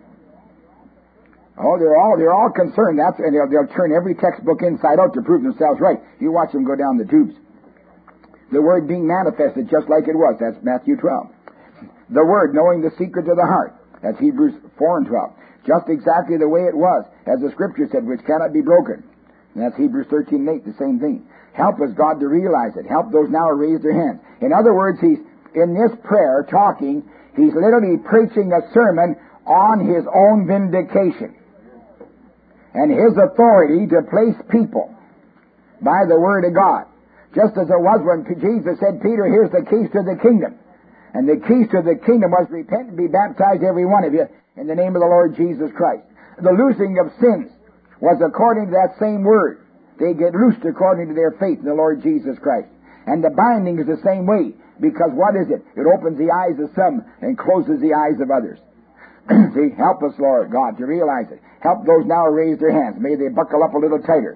Oh, they're all concerned. And they'll turn every textbook inside out to prove themselves right. You watch them go down the tubes. The word being manifested just like it was. That's Matthew 12. The word knowing the secret of the heart. That's Hebrews 4 and 12. Just exactly the way it was, as the Scripture said, which cannot be broken. And that's Hebrews 13 and 8, the same thing. Help us, God, to realize it. Help those now who raise their hands. In other words, he's, in this prayer, talking, he's literally preaching a sermon on his own vindication and his authority to place people by the Word of God. Just as it was when Jesus said, Peter, here's the keys to the kingdom. And the keys to the kingdom was repent and be baptized, every one of you, in the name of the Lord Jesus Christ. The loosing of sins was according to that same word. They get loosed according to their faith in the Lord Jesus Christ. And the binding is the same way, because what is it? It opens the eyes of some and closes the eyes of others. See, help us, Lord God, to realize it. Help those now who raise their hands. May they buckle up a little tighter.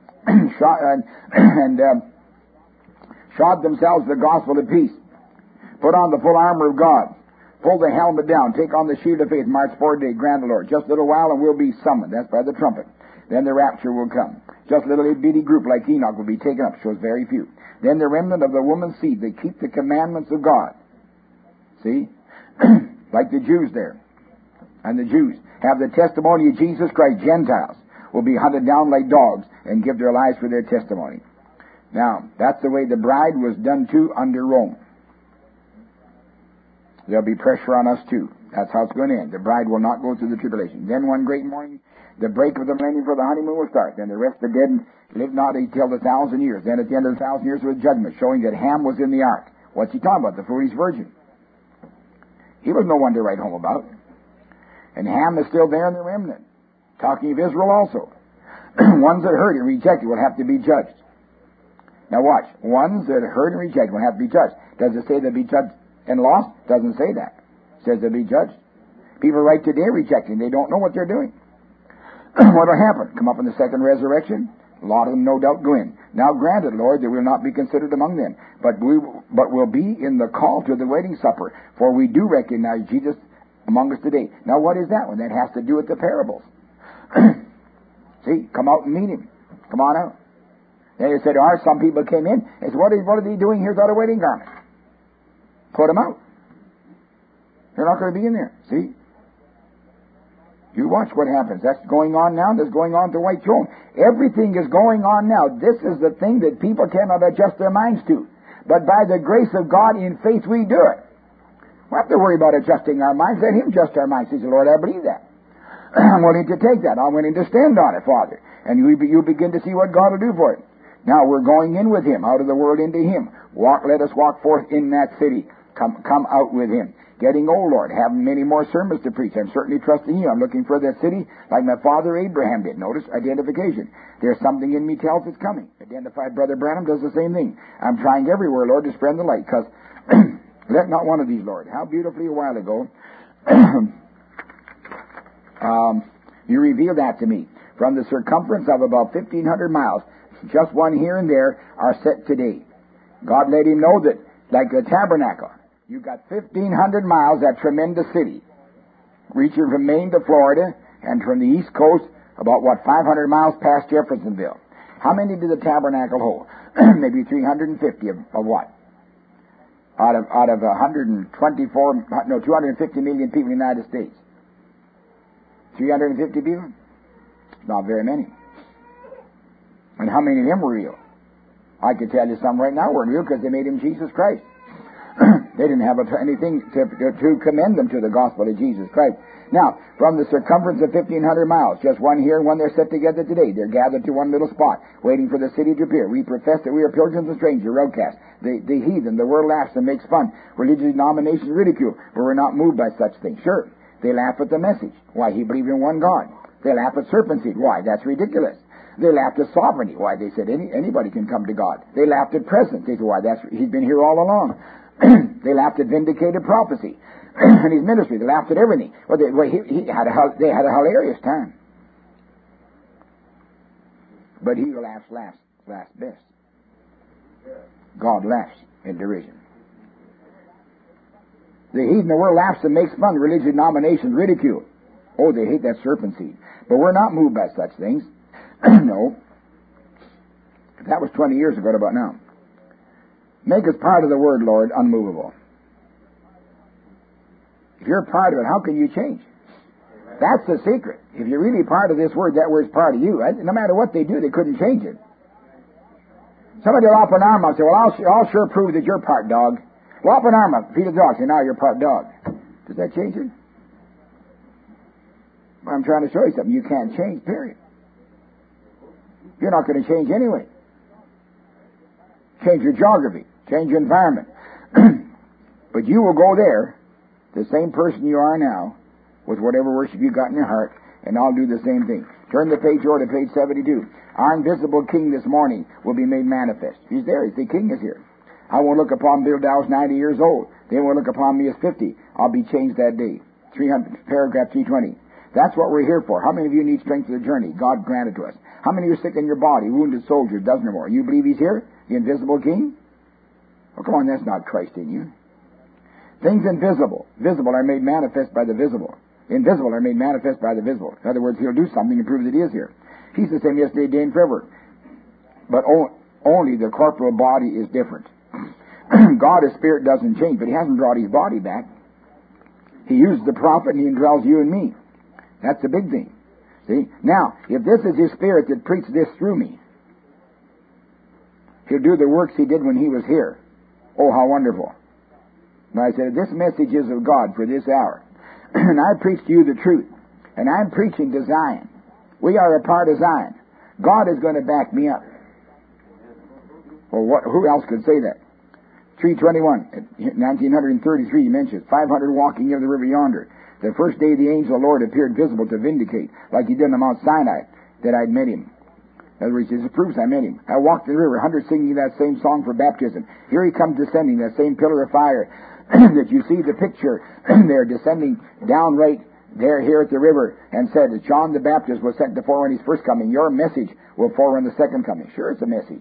Shod themselves with the gospel of peace. Put on the full armor of God. Pull the helmet down. Take on the shield of faith. March forward today. Grant the Lord. Just a little while and we'll be summoned. That's by the trumpet. Then the rapture will come. Just a little bitty group like Enoch will be taken up. Shows very few. Then the remnant of the woman's seed. They keep the commandments of God. See? Like the Jews there. And the Jews have the testimony of Jesus Christ. Gentiles will be hunted down like dogs and give their lives for their testimony. Now, that's the way the bride was done too under Rome. There'll be pressure on us too. That's how it's going to end. The bride will not go through the tribulation. Then one great morning, the break of the millennium for the honeymoon will start. Then the rest of the dead live not till the 1,000 years. Then at the end of the 1,000 years was judgment, showing that Ham was in the ark. What's he talking about? The foolish virgin. He was no one to write home about. And Ham is still there in the remnant. Talking of Israel also. Ones that heard and rejected will have to be judged. Now watch. Ones that heard and rejected will have to be judged. Does it say they'll be judged and lost? Doesn't say that. It says they'll be judged. People right today rejecting. They don't know what they're doing. What will happen? Come up in the second resurrection? A lot of them no doubt go in. Now granted, Lord, that we'll not be considered among them, but we'll be in the call to the wedding supper, for we do recognize Jesus among us today. Now what is that one? That has to do with the parables. See, come out and meet him. Come on out. Then he said, some people came in and said, what are they doing here without a wedding garment? Put them out. They're not going to be in there. See? You watch what happens. That's going on now. That's going on at the White Throne. Everything is going on now. This is the thing that people cannot adjust their minds to. But by the grace of God in faith we do it. We don't have to worry about adjusting our minds. Let Him adjust our minds. He said, Lord, I believe that. I'm willing to take that. I'm willing to stand on it, Father. And you begin to see what God will do for it. Now we're going in with Him, out of the world into Him. Let us walk forth in that city. Come out with Him. Getting old, Lord, having many more sermons to preach. I'm certainly trusting You. I'm looking for that city like my father Abraham did. Notice, identification. There's something in me tells it's coming. Identified Brother Branham does the same thing. I'm trying everywhere, Lord, to spread the light, because let not one of these, Lord. How beautifully a while ago You revealed that to me. From the circumference of about 1,500 miles, just one here and there are set today. God let Him know that, like the tabernacle, you got 1,500 miles, that tremendous city, reaching from Maine to Florida, and from the East Coast, about 500 miles past Jeffersonville. How many did the tabernacle hold? Maybe 350 of what? Out of 250 million people in the United States. 350 people? Not very many. And how many of them were real? I could tell you some right now weren't real because they made Him Jesus Christ. They didn't have anything to commend them to the gospel of Jesus Christ. Now, from the circumference of 1,500 miles, just one here and one there set together today. They're gathered to one little spot, waiting for the city to appear. We profess that we are pilgrims and strangers, outcasts. The heathen, the world laughs and makes fun. Religious denominations ridicule, but we're not moved by such things. Sure, they laugh at the message. Why? He believed in one God. They laugh at serpent seed. Why? That's ridiculous. They laughed at sovereignty. Why? They said anybody can come to God. They laughed at presence. They said, why? He's been here all along. They laughed at vindicated prophecy and His ministry. They laughed at everything. They had a hilarious time. But he who laughs best. God laughs in derision. The heathen, the world laughs and makes fun. Religious denominations ridicule. Oh, they hate that serpent seed. But we're not moved by such things. No. That was 20 years ago. What about now? Make us part of the Word, Lord, unmovable. If you're part of it, how can you change? That's the secret. If you're really part of this Word, that Word's part of you. No matter what they do, they couldn't change it. Somebody will lop an arm up and say, well, I'll sure prove that you're part dog. Lop an arm up, feed a dog, say, now you're part dog. Does that change it? Well, I'm trying to show you something. You can't change, period. You're not going to change anyway. Change your geography. Change your environment. But you will go there, the same person you are now, with whatever worship you got in your heart, and I'll do the same thing. Turn the page over to page 72. Our invisible King this morning will be made manifest. He's there. The King is here. I won't look upon Bill Dow's 90 years old. They won't look upon me as 50. I'll be changed that day. Paragraph 320. That's what we're here for. How many of you need strength for the journey? God granted to us. How many of you are sick in your body, wounded soldier, dozen or more? You believe He's here? The invisible King? Oh, come on, that's not Christ in you. Things invisible. Visible are made manifest by the visible. Invisible are made manifest by the visible. In other words, He'll do something and prove that He is here. He's the same yesterday, today, and forever. But only the corporal body is different. God, His Spirit, doesn't change, but He hasn't brought His body back. He used the prophet and He indwells you and me. That's the big thing. See? Now, if this is His Spirit that preached this through me, He'll do the works He did when He was here. Oh, how wonderful. And I said, this message is of God for this hour. And I preach to you the truth. And I'm preaching to Zion. We are a part of Zion. God is going to back me up. Well, who else could say that? 321, 1933, he mentions 500 walking near the river yonder. The first day the angel of the Lord appeared visible to vindicate, like He did on Mount Sinai, that I'd met Him. In other words, this proves I met Him. I walked the river, hundreds singing that same song for baptism. Here He comes descending, that same pillar of fire that you see the picture there, descending down right there here at the river, and said that John the Baptist was sent to forerun His first coming. Your message will forerun the second coming. Sure, it's a message.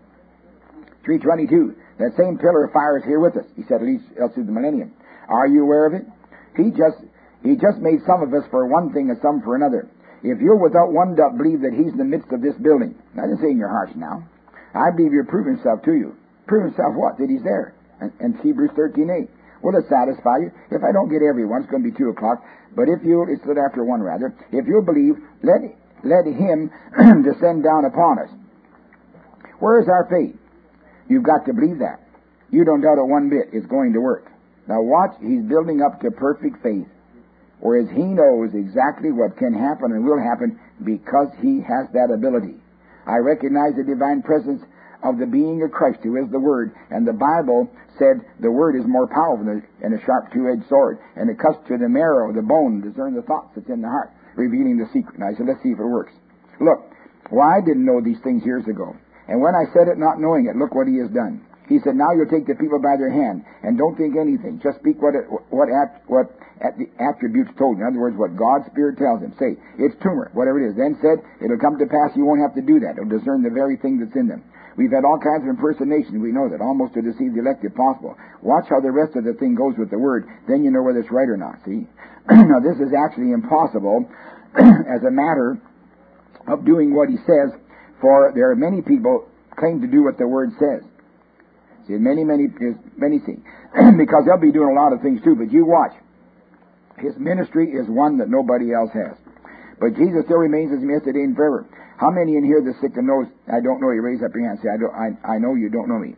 322, that same pillar of fire is here with us. He said, at least else through the millennium. Are you aware of it? He just made some of us for one thing and some for another. If you'll without one doubt believe that He's in the midst of this building, I didn't say in your hearts now, I believe He'll prove Himself to you. Prove Himself what? That He's there. And Hebrews 13:8. Will it satisfy you? If I don't get everyone, it's going to be 2 o'clock. But if you, it's after 1 rather. If you'll believe, let Him descend down upon us. Where is our faith? You've got to believe that. You don't doubt it one bit. It's going to work. Now watch, He's building up to perfect faith. Whereas He knows exactly what can happen and will happen because He has that ability. I recognize the divine presence of the being of Christ, who is the Word. And the Bible said the Word is more powerful than a sharp two-edged sword, and it cuts to the marrow, the bone, discern the thoughts that's in the heart, revealing the secret. And I said, let's see if it works. Look, I didn't know these things years ago. And when I said it not knowing it, look what He has done. He said, now you'll take the people by their hand, and don't think anything. Just speak what the attributes told you. In other words, what God's Spirit tells him. Say, it's tumor, whatever it is. Then said, it'll come to pass, you won't have to do that. It'll discern the very thing that's in them. We've had all kinds of impersonations, we know that, almost to deceive the elect if possible. Watch how the rest of the thing goes with the Word, then you know whether it's right or not, see? Now, this is actually impossible as a matter of doing what He says, for there are many people claim to do what the Word says. See, many see. Because they'll be doing a lot of things too, but you watch. His ministry is one that nobody else has. But Jesus still remains as He is today and forever. How many in here the sick and knows, I don't know you? Raise up your hand. Say, I know you don't know me.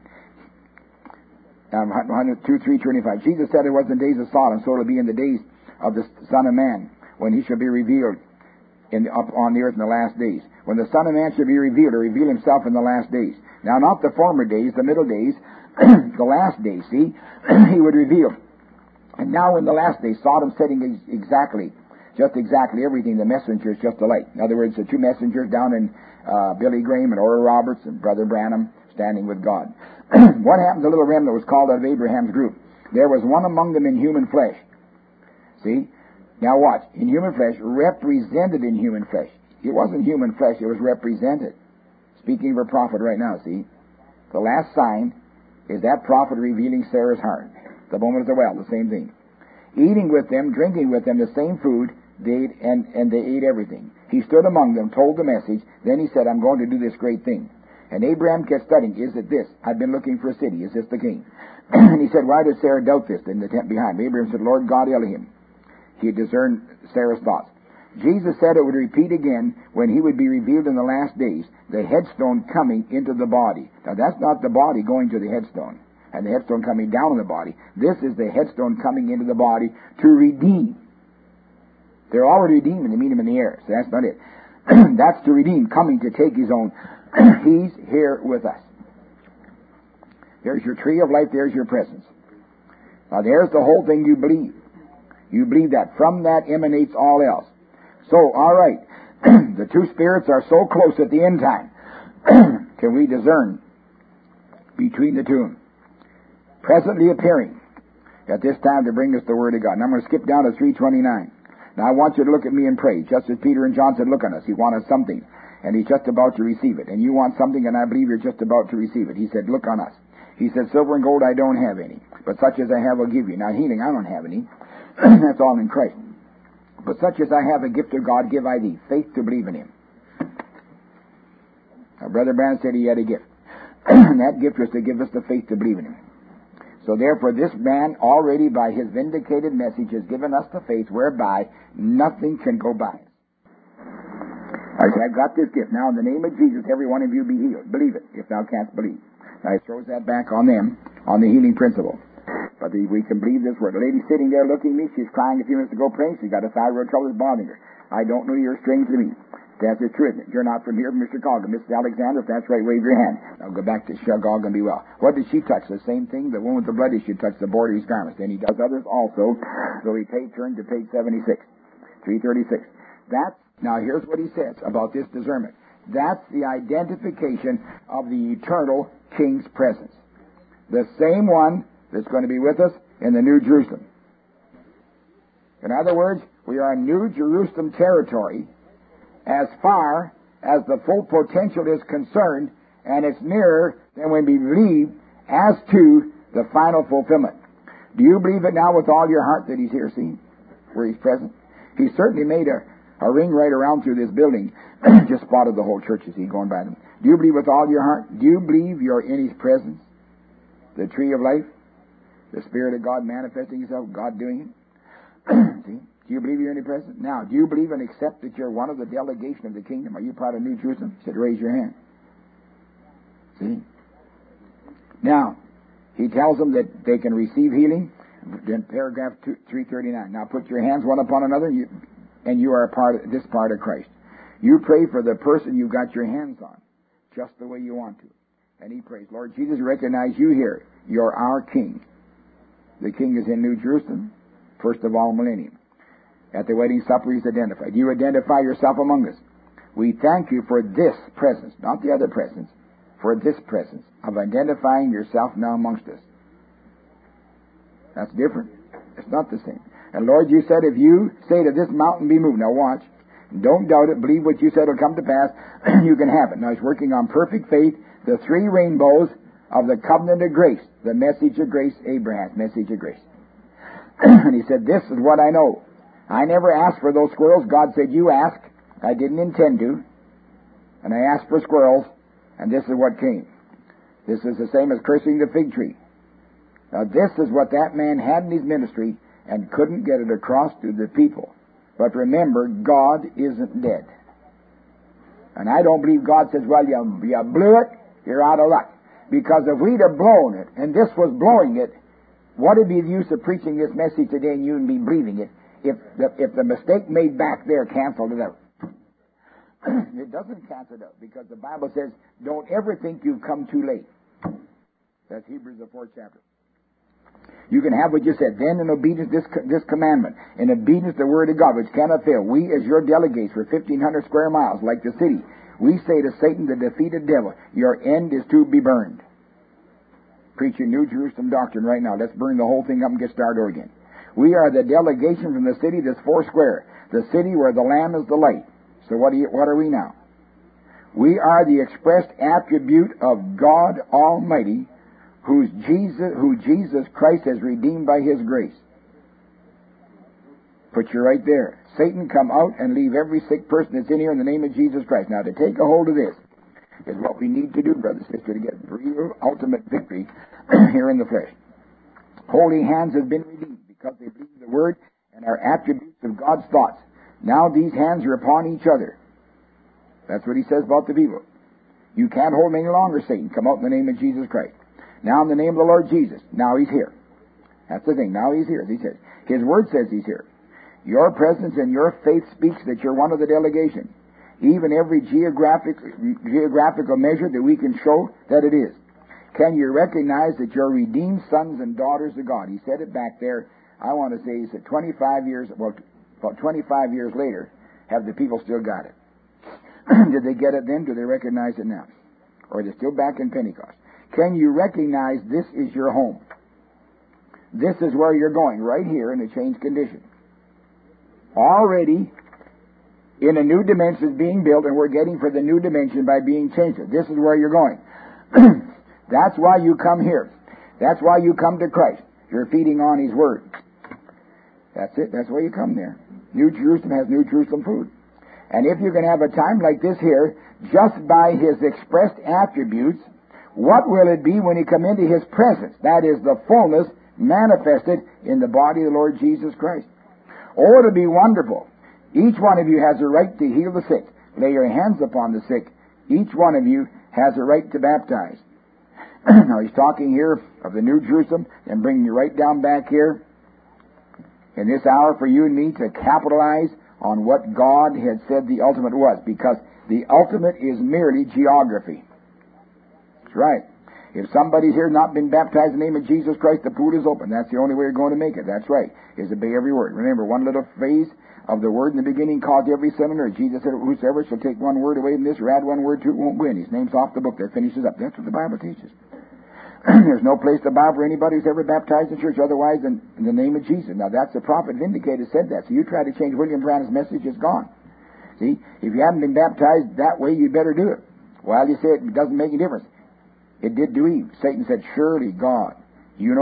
2:3:25. Jesus said it was in the days of Sodom, so it'll be in the days of the Son of Man, when He shall be revealed up on the earth in the last days. When the Son of Man shall be revealed, or reveal Himself in the last days. Now, not the former days, the middle days, the last days, see? He would reveal. And now in the last days, Sodom's setting just exactly everything. The messengers just alike. In other words, the two messengers down in Billy Graham and Oral Roberts and Brother Branham standing with God. What happened to the little remnant that was called out of Abraham's group? There was one among them in human flesh. See? Now watch. In human flesh, represented in human flesh. It wasn't human flesh, it was represented. Speaking of a prophet right now, see? The last sign is that prophet revealing Sarah's heart. The woman at the well, the same thing. Eating with them, drinking with them, the same food, they ate, and they ate everything. He stood among them, told the message, then he said, I'm going to do this great thing. And Abraham kept studying, is it this? I've been looking for a city, is this the king? And he said, why does Sarah doubt this in the tent behind me? Abraham said, Lord God Elohim. He had discerned Sarah's thoughts. Jesus said it would repeat again when He would be revealed in the last days, the headstone coming into the body. Now that's not the body going to the headstone, and the headstone coming down on the body. This is the headstone coming into the body to redeem. They're already redeemed when they meet Him in the air, so that's not it. That's to redeem, coming to take His own. He's here with us. There's your tree of life, there's your presence. Now there's the whole thing you believe. You believe that. From that emanates all else. So, all right, the two spirits are so close at the end time. Can we discern between the two? Presently appearing at this time to bring us the Word of God. And I'm going to skip down to 3:29. Now, I want you to look at me and pray. Just as Peter and John said, look on us. He wanted something, and He's just about to receive it. And you want something, and I believe you're just about to receive it. He said, look on us. He said, silver and gold I don't have any, but such as I have I'll give you. Now, healing I don't have any. That's all in Christ. But such as I have a gift of God, give I thee, faith to believe in Him. Now, Brother Branham said he had a gift. And that gift was to give us the faith to believe in Him. So therefore, this man already by his vindicated message has given us the faith whereby nothing can go by us. I said, I've got this gift. Now, in the name of Jesus, every one of you be healed. Believe it, if thou canst believe. Now, he throws that back on them, on the healing principle. But we can believe this word. A lady sitting there looking at me, she's crying a few minutes ago praying. She's got a thyroid trouble that's bothering her. I don't know, you're strange to me. That's the truth. You're not from here, from Mr. Chicago. Mrs. Alexander, if that's right, wave your hand. Now go back to Chicago and be well. What did she touch? The same thing. The woman with the blood issue touched the border of his garments. Then he does others also. So he turned to page 76, 336. Now here's what he says about this discernment. That's the identification of the eternal King's presence. The same one that's going to be with us in the New Jerusalem. In other words, we are in New Jerusalem territory as far as the full potential is concerned, and it's nearer than when we believe as to the final fulfillment. Do you believe it now with all your heart that He's here, see, where He's present? He certainly made a a ring right around through this building. Just spotted the whole church as he going by them. Do you believe with all your heart? Do you believe you're in His presence? The tree of life? The Spirit of God manifesting Himself, God doing it? See? Do you believe you're in His presence? Now, do you believe and accept that you're one of the delegation of the kingdom? Are you part of New Jerusalem? He said, raise your hand. See? Now, he tells them that they can receive healing. Then paragraph 339. Now put your hands one upon another, and you are a part of this part of Christ. You pray for the person you've got your hands on, just the way you want to. And he prays, Lord Jesus, recognize you here. You're our King. The King is in New Jerusalem, first of all millennium. At the wedding supper, He's identified. You identify yourself among us. We thank you for this presence, not the other presence, for this presence of identifying yourself now amongst us. That's different. It's not the same. And Lord, you said if you say to this mountain be moved, now watch, don't doubt it, believe what you said will come to pass, you can have it. Now He's working on perfect faith, the three rainbows of the covenant of grace, the message of grace, Abraham's message of grace. And he said, this is what I know. I never asked for those squirrels. God said, you ask. I didn't intend to. And I asked for squirrels, and this is what came. This is the same as cursing the fig tree. Now this is what that man had in his ministry and couldn't get it across to the people. But remember, God isn't dead. And I don't believe God says, well, you blew it, you're out of luck. Because if we'd have blown it, and this was blowing it, what would be the use of preaching this message today and you and me believing it if the mistake made back there canceled it out? It doesn't cancel it out because the Bible says, don't ever think you've come too late. That's Hebrews the 4th chapter. You can have what you said. Then in obedience this commandment, in obedience to the word of God, which cannot fail, we as your delegates for 1,500 square miles, like the city, we say to Satan, the defeated devil, your end is to be burned. Preaching New Jerusalem doctrine right now. Let's burn the whole thing up and get started again. We are the delegation from the city that's 4 square. The city where the Lamb is the light. So what are we now? We are the expressed attribute of God Almighty, who Jesus Christ has redeemed by His grace. Put you right there. Satan, come out and leave every sick person that's in here in the name of Jesus Christ. Now, to take a hold of this is what we need to do, brother, sister, to get real ultimate victory here in the flesh. Holy hands have been redeemed because they believe the word and are attributes of God's thoughts. Now these hands are upon each other. That's what He says about the people. You can't hold them any longer, Satan. Come out in the name of Jesus Christ. Now in the name of the Lord Jesus. Now He's here. That's the thing. Now He's here, as He says. His word says He's here. Your presence and your faith speaks that you're one of the delegation. Even every geographical measure that we can show that it is. Can you recognize that you're redeemed sons and daughters of God? He said it back there. I want to say, He said 25 years, well, about 25 years later, have the people still got it? Did they get it then? Do they recognize it now? Or are they still back in Pentecost? Can you recognize this is your home? This is where you're going, right here in a changed condition. Already in a new dimension being built, and we're getting for the new dimension by being changed. This is where you're going. That's why you come here. That's why you come to Christ. You're feeding on His Word. That's it. That's why you come there. New Jerusalem has New Jerusalem food. And if you can have a time like this here, just by His expressed attributes, what will it be when you come into His presence? That is the fullness manifested in the body of the Lord Jesus Christ. Oh, it'll be wonderful. Each one of you has a right to heal the sick. Lay your hands upon the sick. Each one of you has a right to baptize. Now He's talking here of the New Jerusalem and bringing you right down back here in this hour for you and me to capitalize on what God had said the ultimate was, because the ultimate is merely geography. That's right. If somebody here not been baptized in the name of Jesus Christ, the pool is open. That's the only way you're going to make it. That's right, is obey every word. Remember, one little phrase of the word in the beginning caused every sin on earth. Jesus said, whosoever shall take one word away from this or add one word to it won't win. His name's off the book. That finishes up. That's what the Bible teaches. There's no place to bow for anybody who's ever baptized in church otherwise than in the name of Jesus. Now, that's the prophet Vindicator said that. So you try to change William Branham's message, it's gone. See, if you haven't been baptized that way, you'd better do it. While you say it doesn't make any difference. It did to Eve. Satan said, surely God, you know God.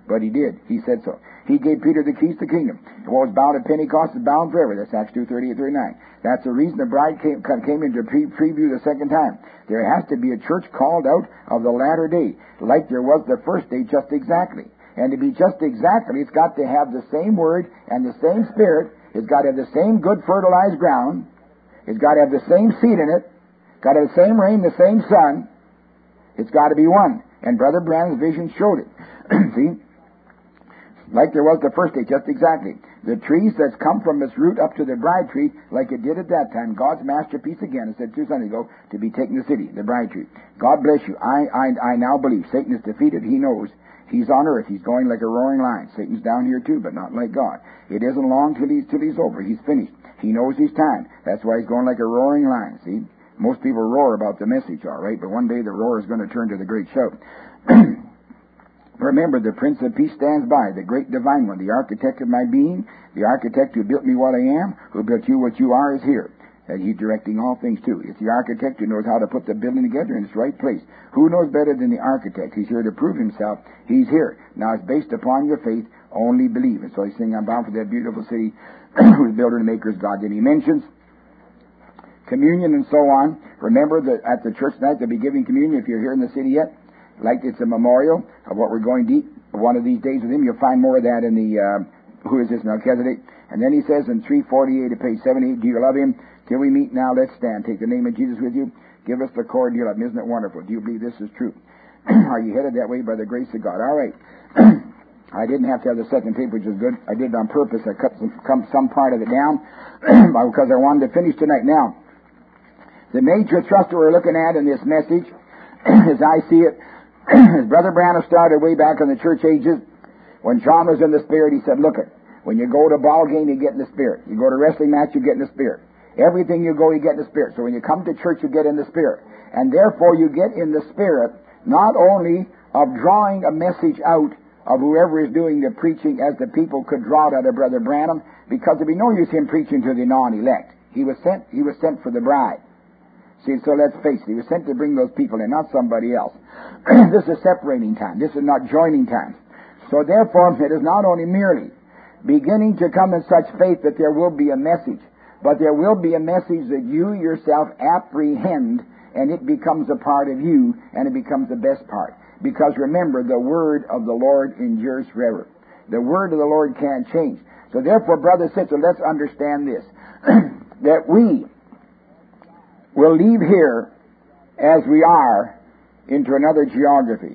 But he did. He said so. He gave Peter the keys to the kingdom. What was bound at Pentecost is bound forever. That's Acts 2:38-39. That's the reason the bride came into preview the second time. There has to be a church called out of the latter day, like there was the first day, just exactly. And to be just exactly, it's got to have the same word and the same spirit. It's got to have the same good fertilized ground. It's got to have the same seed in it. Got to have the same rain, the same sun. It's got to be one. And Brother Branham's vision showed it. See? Like there was the first day, just exactly. The trees that's come from this root up to the bride tree, like it did at that time, God's masterpiece again, it said 2 Sundays ago, to be taken the city, the bride tree. God bless you. I now believe Satan is defeated. He knows. He's on earth. He's going like a roaring lion. Satan's down here too, but not like God. It isn't long till he's over. He's finished. He knows his time. That's why he's going like a roaring lion, see? Most people roar about the message, all right, but one day the roar is going to turn to the great shout. Remember, the Prince of Peace stands by, the great divine one, the architect of my being, the architect who built me what I am, who built you what you are, is here. And he's directing all things too. It's the architect who knows how to put the building together in its right place. Who knows better than the architect? He's here to prove himself. He's here. Now it's based upon your faith. Only believe. And so he's saying, I'm bound for that beautiful city whose builder and maker is God. Then he mentions communion and so on. Remember that at the church tonight they'll be giving communion if you're here in the city yet. Like it's a memorial of what we're going to eat one of these days with him. You'll find more of that in the, who is this, Melchizedek? And then he says in 348 of page 78, do you love him? Till we meet now, let's stand. Take the name of Jesus with you. Give us the cord you love him. Isn't it wonderful? Do you believe this is true? Are you headed that way by the grace of God? All right. I didn't have to have the second tape, which is good. I did it on purpose. I cut some part of it down because I wanted to finish tonight. Now, the major thrust that we're looking at in this message, as I see it, as Brother Branham started way back in the church ages, when John was in the Spirit, he said, look it, when you go to a ball game, you get in the Spirit. You go to a wrestling match, you get in the Spirit. Everything you go, you get in the Spirit. So when you come to church, you get in the Spirit. And therefore, you get in the Spirit not only of drawing a message out of whoever is doing the preaching as the people could draw it out of Brother Branham, because it'd be no use him preaching to the non-elect. He was sent for the bride. See, so let's face it, he was sent to bring those people in, not somebody else. This is separating time. This is not joining time. So therefore, it is not only merely beginning to come in such faith that there will be a message, but there will be a message that you yourself apprehend, and it becomes a part of you, and it becomes the best part. Because remember, the word of the Lord endures forever. The word of the Lord can't change. So therefore, brothers and sisters, let's understand this, that we will leave here as we are into another geography.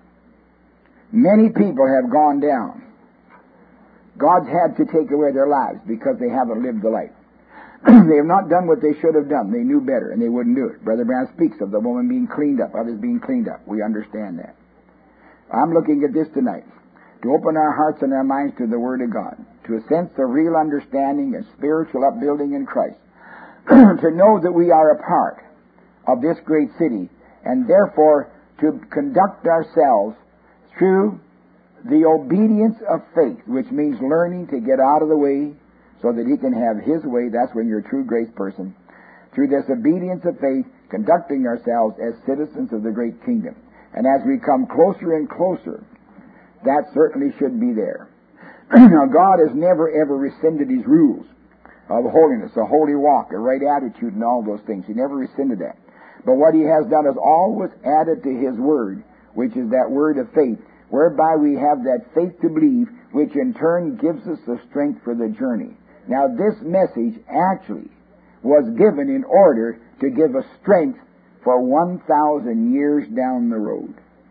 Many people have gone down. God's had to take away their lives because they haven't lived the life. They have not done what they should have done. They knew better, and they wouldn't do it. Brother Branham speaks of the woman being cleaned up, others being cleaned up. We understand that. I'm looking at this tonight to open our hearts and our minds to the Word of God, to a sense of real understanding and spiritual upbuilding in Christ, to know that we are a part of this great city, and therefore to conduct ourselves through the obedience of faith, which means learning to get out of the way so that he can have his way. That's when you're a true grace person. Through this obedience of faith, conducting ourselves as citizens of the great kingdom. And as we come closer and closer, that certainly should be there. Now, God has never ever rescinded his rules of holiness, a holy walk, a right attitude, and all those things. He never rescinded that. But what he has done is always added to his word, which is that word of faith, whereby we have that faith to believe, which in turn gives us the strength for the journey. Now, this message actually was given in order to give us strength for 1,000 years down the road.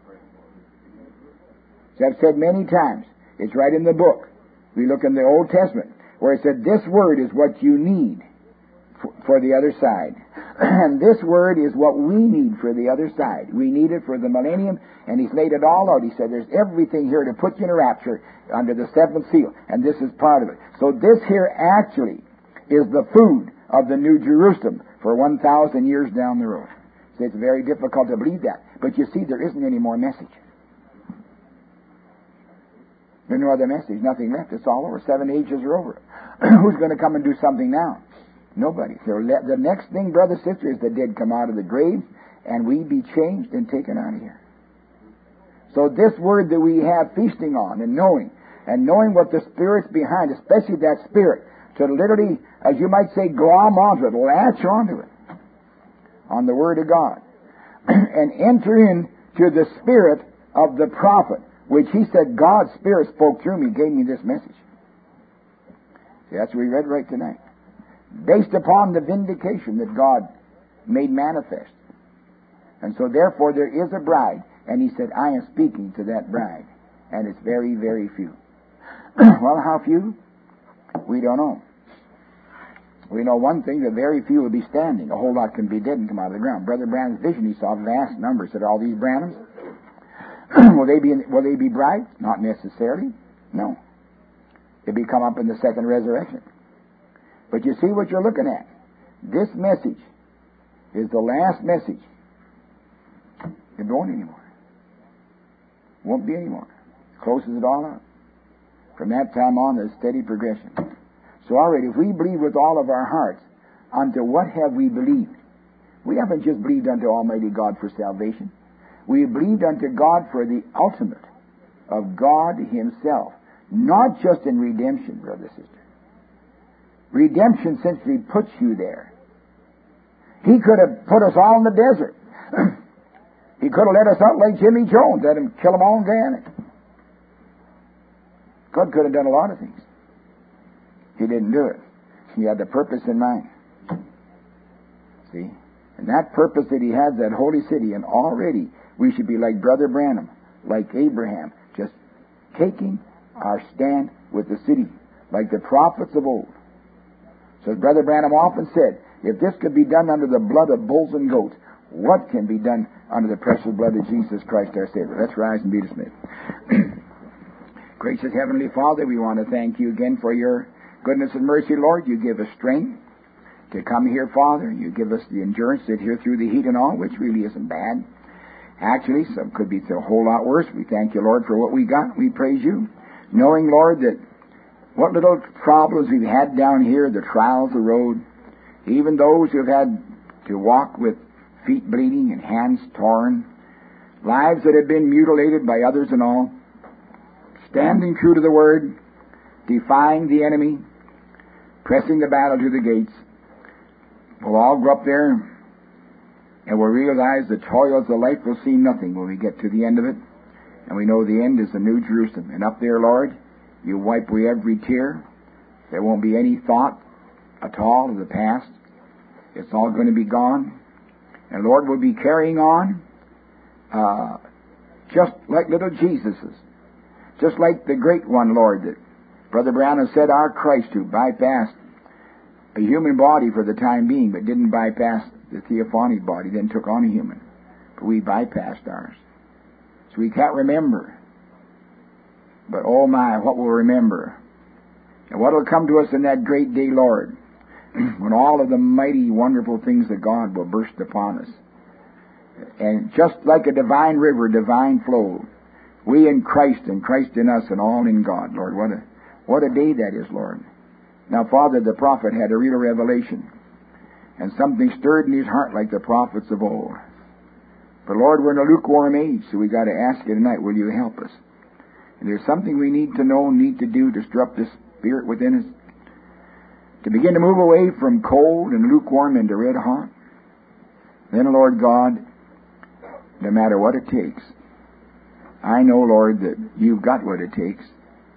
As I've said many times, it's right in the book. We look in the Old Testament, where it said, this word is what you need for the other side. And this word is what we need for the other side. We need it for the millennium, and he's laid it all out. He said, there's everything here to put you in a rapture under the seventh seal, and this is part of it. So this here actually is the food of the New Jerusalem for 1,000 years down the road. So it's very difficult to believe that. But you see, there isn't any more message. There's no other message, nothing left. It's all over. 7 ages are over. Who's going to come and do something now? Nobody. So the next thing, brother, sister, is the dead come out of the grave, and we be changed and taken out of here. So this word that we have feasting on and knowing what the Spirit's behind, especially that Spirit, to literally, as you might say, glom onto it, latch onto it, on the Word of God, and enter into the spirit of the prophet, which he said God's Spirit spoke through me, gave me this message. See, that's what we read right tonight. Based upon the vindication that God made manifest. And so therefore there is a bride, and he said, I am speaking to that bride. And it's very, very few. Well, how few? We don't know. We know one thing, that very few will be standing. A whole lot can be dead and come out of the ground. Brother Branham's vision, he saw vast numbers. Said, all these Branhams, will they be brides? Not necessarily. No. They'll be come up in the second resurrection. But you see what you're looking at. This message is the last message. It won't anymore. Won't be anymore. Closes it all up. From that time on, there's steady progression. So already, if we believe with all of our hearts, unto what have we believed? We haven't just believed unto Almighty God for salvation. We have believed unto God for the ultimate of God Himself. Not just in redemption, brother, sister. Redemption simply puts you there. He could have put us all in the desert. He could have let us out like Jimmy Jones, let him kill them all and Gannett. God could have done a lot of things. He didn't do it. He had the purpose in mind. See? And that purpose that He has, that holy city, and already we should be like Brother Branham, like Abraham, just taking our stand with the city, like the prophets of old. So Brother Branham often said, if this could be done under the blood of bulls and goats, what can be done under the precious blood of Jesus Christ our Savior? Let's rise and be dismissed. Gracious Heavenly Father, we want to thank You again for Your goodness and mercy, Lord. You give us strength to come here, Father. You give us the endurance to sit here through the heat and all, which really isn't bad. Actually, some could be a whole lot worse. We thank You, Lord, for what we got. We praise You, knowing, Lord, that what little problems we've had down here, the trials of the road, even those who have had to walk with feet bleeding and hands torn, lives that have been mutilated by others and all, standing true to the Word, defying the enemy, pressing the battle to the gates. We'll all go up there and we'll realize the toils of life will seem nothing when we get to the end of it. And we know the end is the New Jerusalem. And up there, Lord, You wipe away every tear. There won't be any thought at all of the past. It's all going to be gone. And Lord, we'll be carrying on just like little Jesuses. Just like the great one, Lord, that Brother Branham said, our Christ, who bypassed a human body for the time being, but didn't bypass the theophanic body, then took on a human. But we bypassed ours. So we can't remember. But oh my, what we'll remember. And what will come to us in that great day, Lord, when all of the mighty, wonderful things of God will burst upon us. And just like a divine river, divine flow, we in Christ and Christ in us and all in God, Lord. What a day that is, Lord. Now, Father, the prophet had a real revelation. And something stirred in his heart like the prophets of old. But Lord, we're in a lukewarm age, so we got to ask You tonight, will You help us? And there's something we need to know, need to do to stir up this spirit within us. To begin to move away from cold and lukewarm into red hot. Then, Lord God, no matter what it takes, I know, Lord, that You've got what it takes.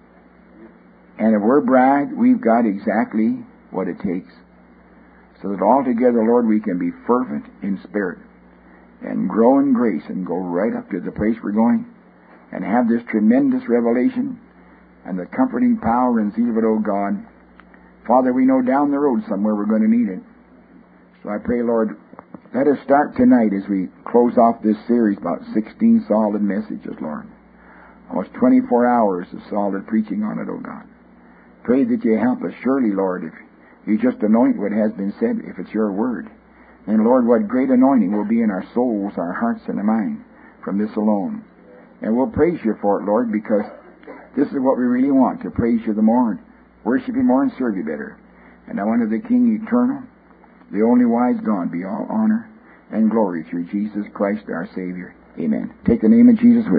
And if we're bride, we've got exactly what it takes. So that altogether, Lord, we can be fervent in spirit and grow in grace and go right up to the place we're going and have this tremendous revelation and the comforting power and zeal of it, oh God. Father, we know down the road somewhere we're going to need it. So I pray, Lord, let us start tonight as we close off this series about 16 solid messages, Lord. Almost 24 hours of solid preaching on it, oh God. Pray that You help us. Surely, Lord, if You just anoint what has been said, if it's Your word. And Lord, what great anointing will be in our souls, our hearts, and our mind from this alone. And we'll praise You for it, Lord, because this is what we really want, to praise You the more, and worship You more, and serve You better. And now unto the King eternal, the only wise God, be all honor and glory through Jesus Christ our Savior. Amen. Take the name of Jesus with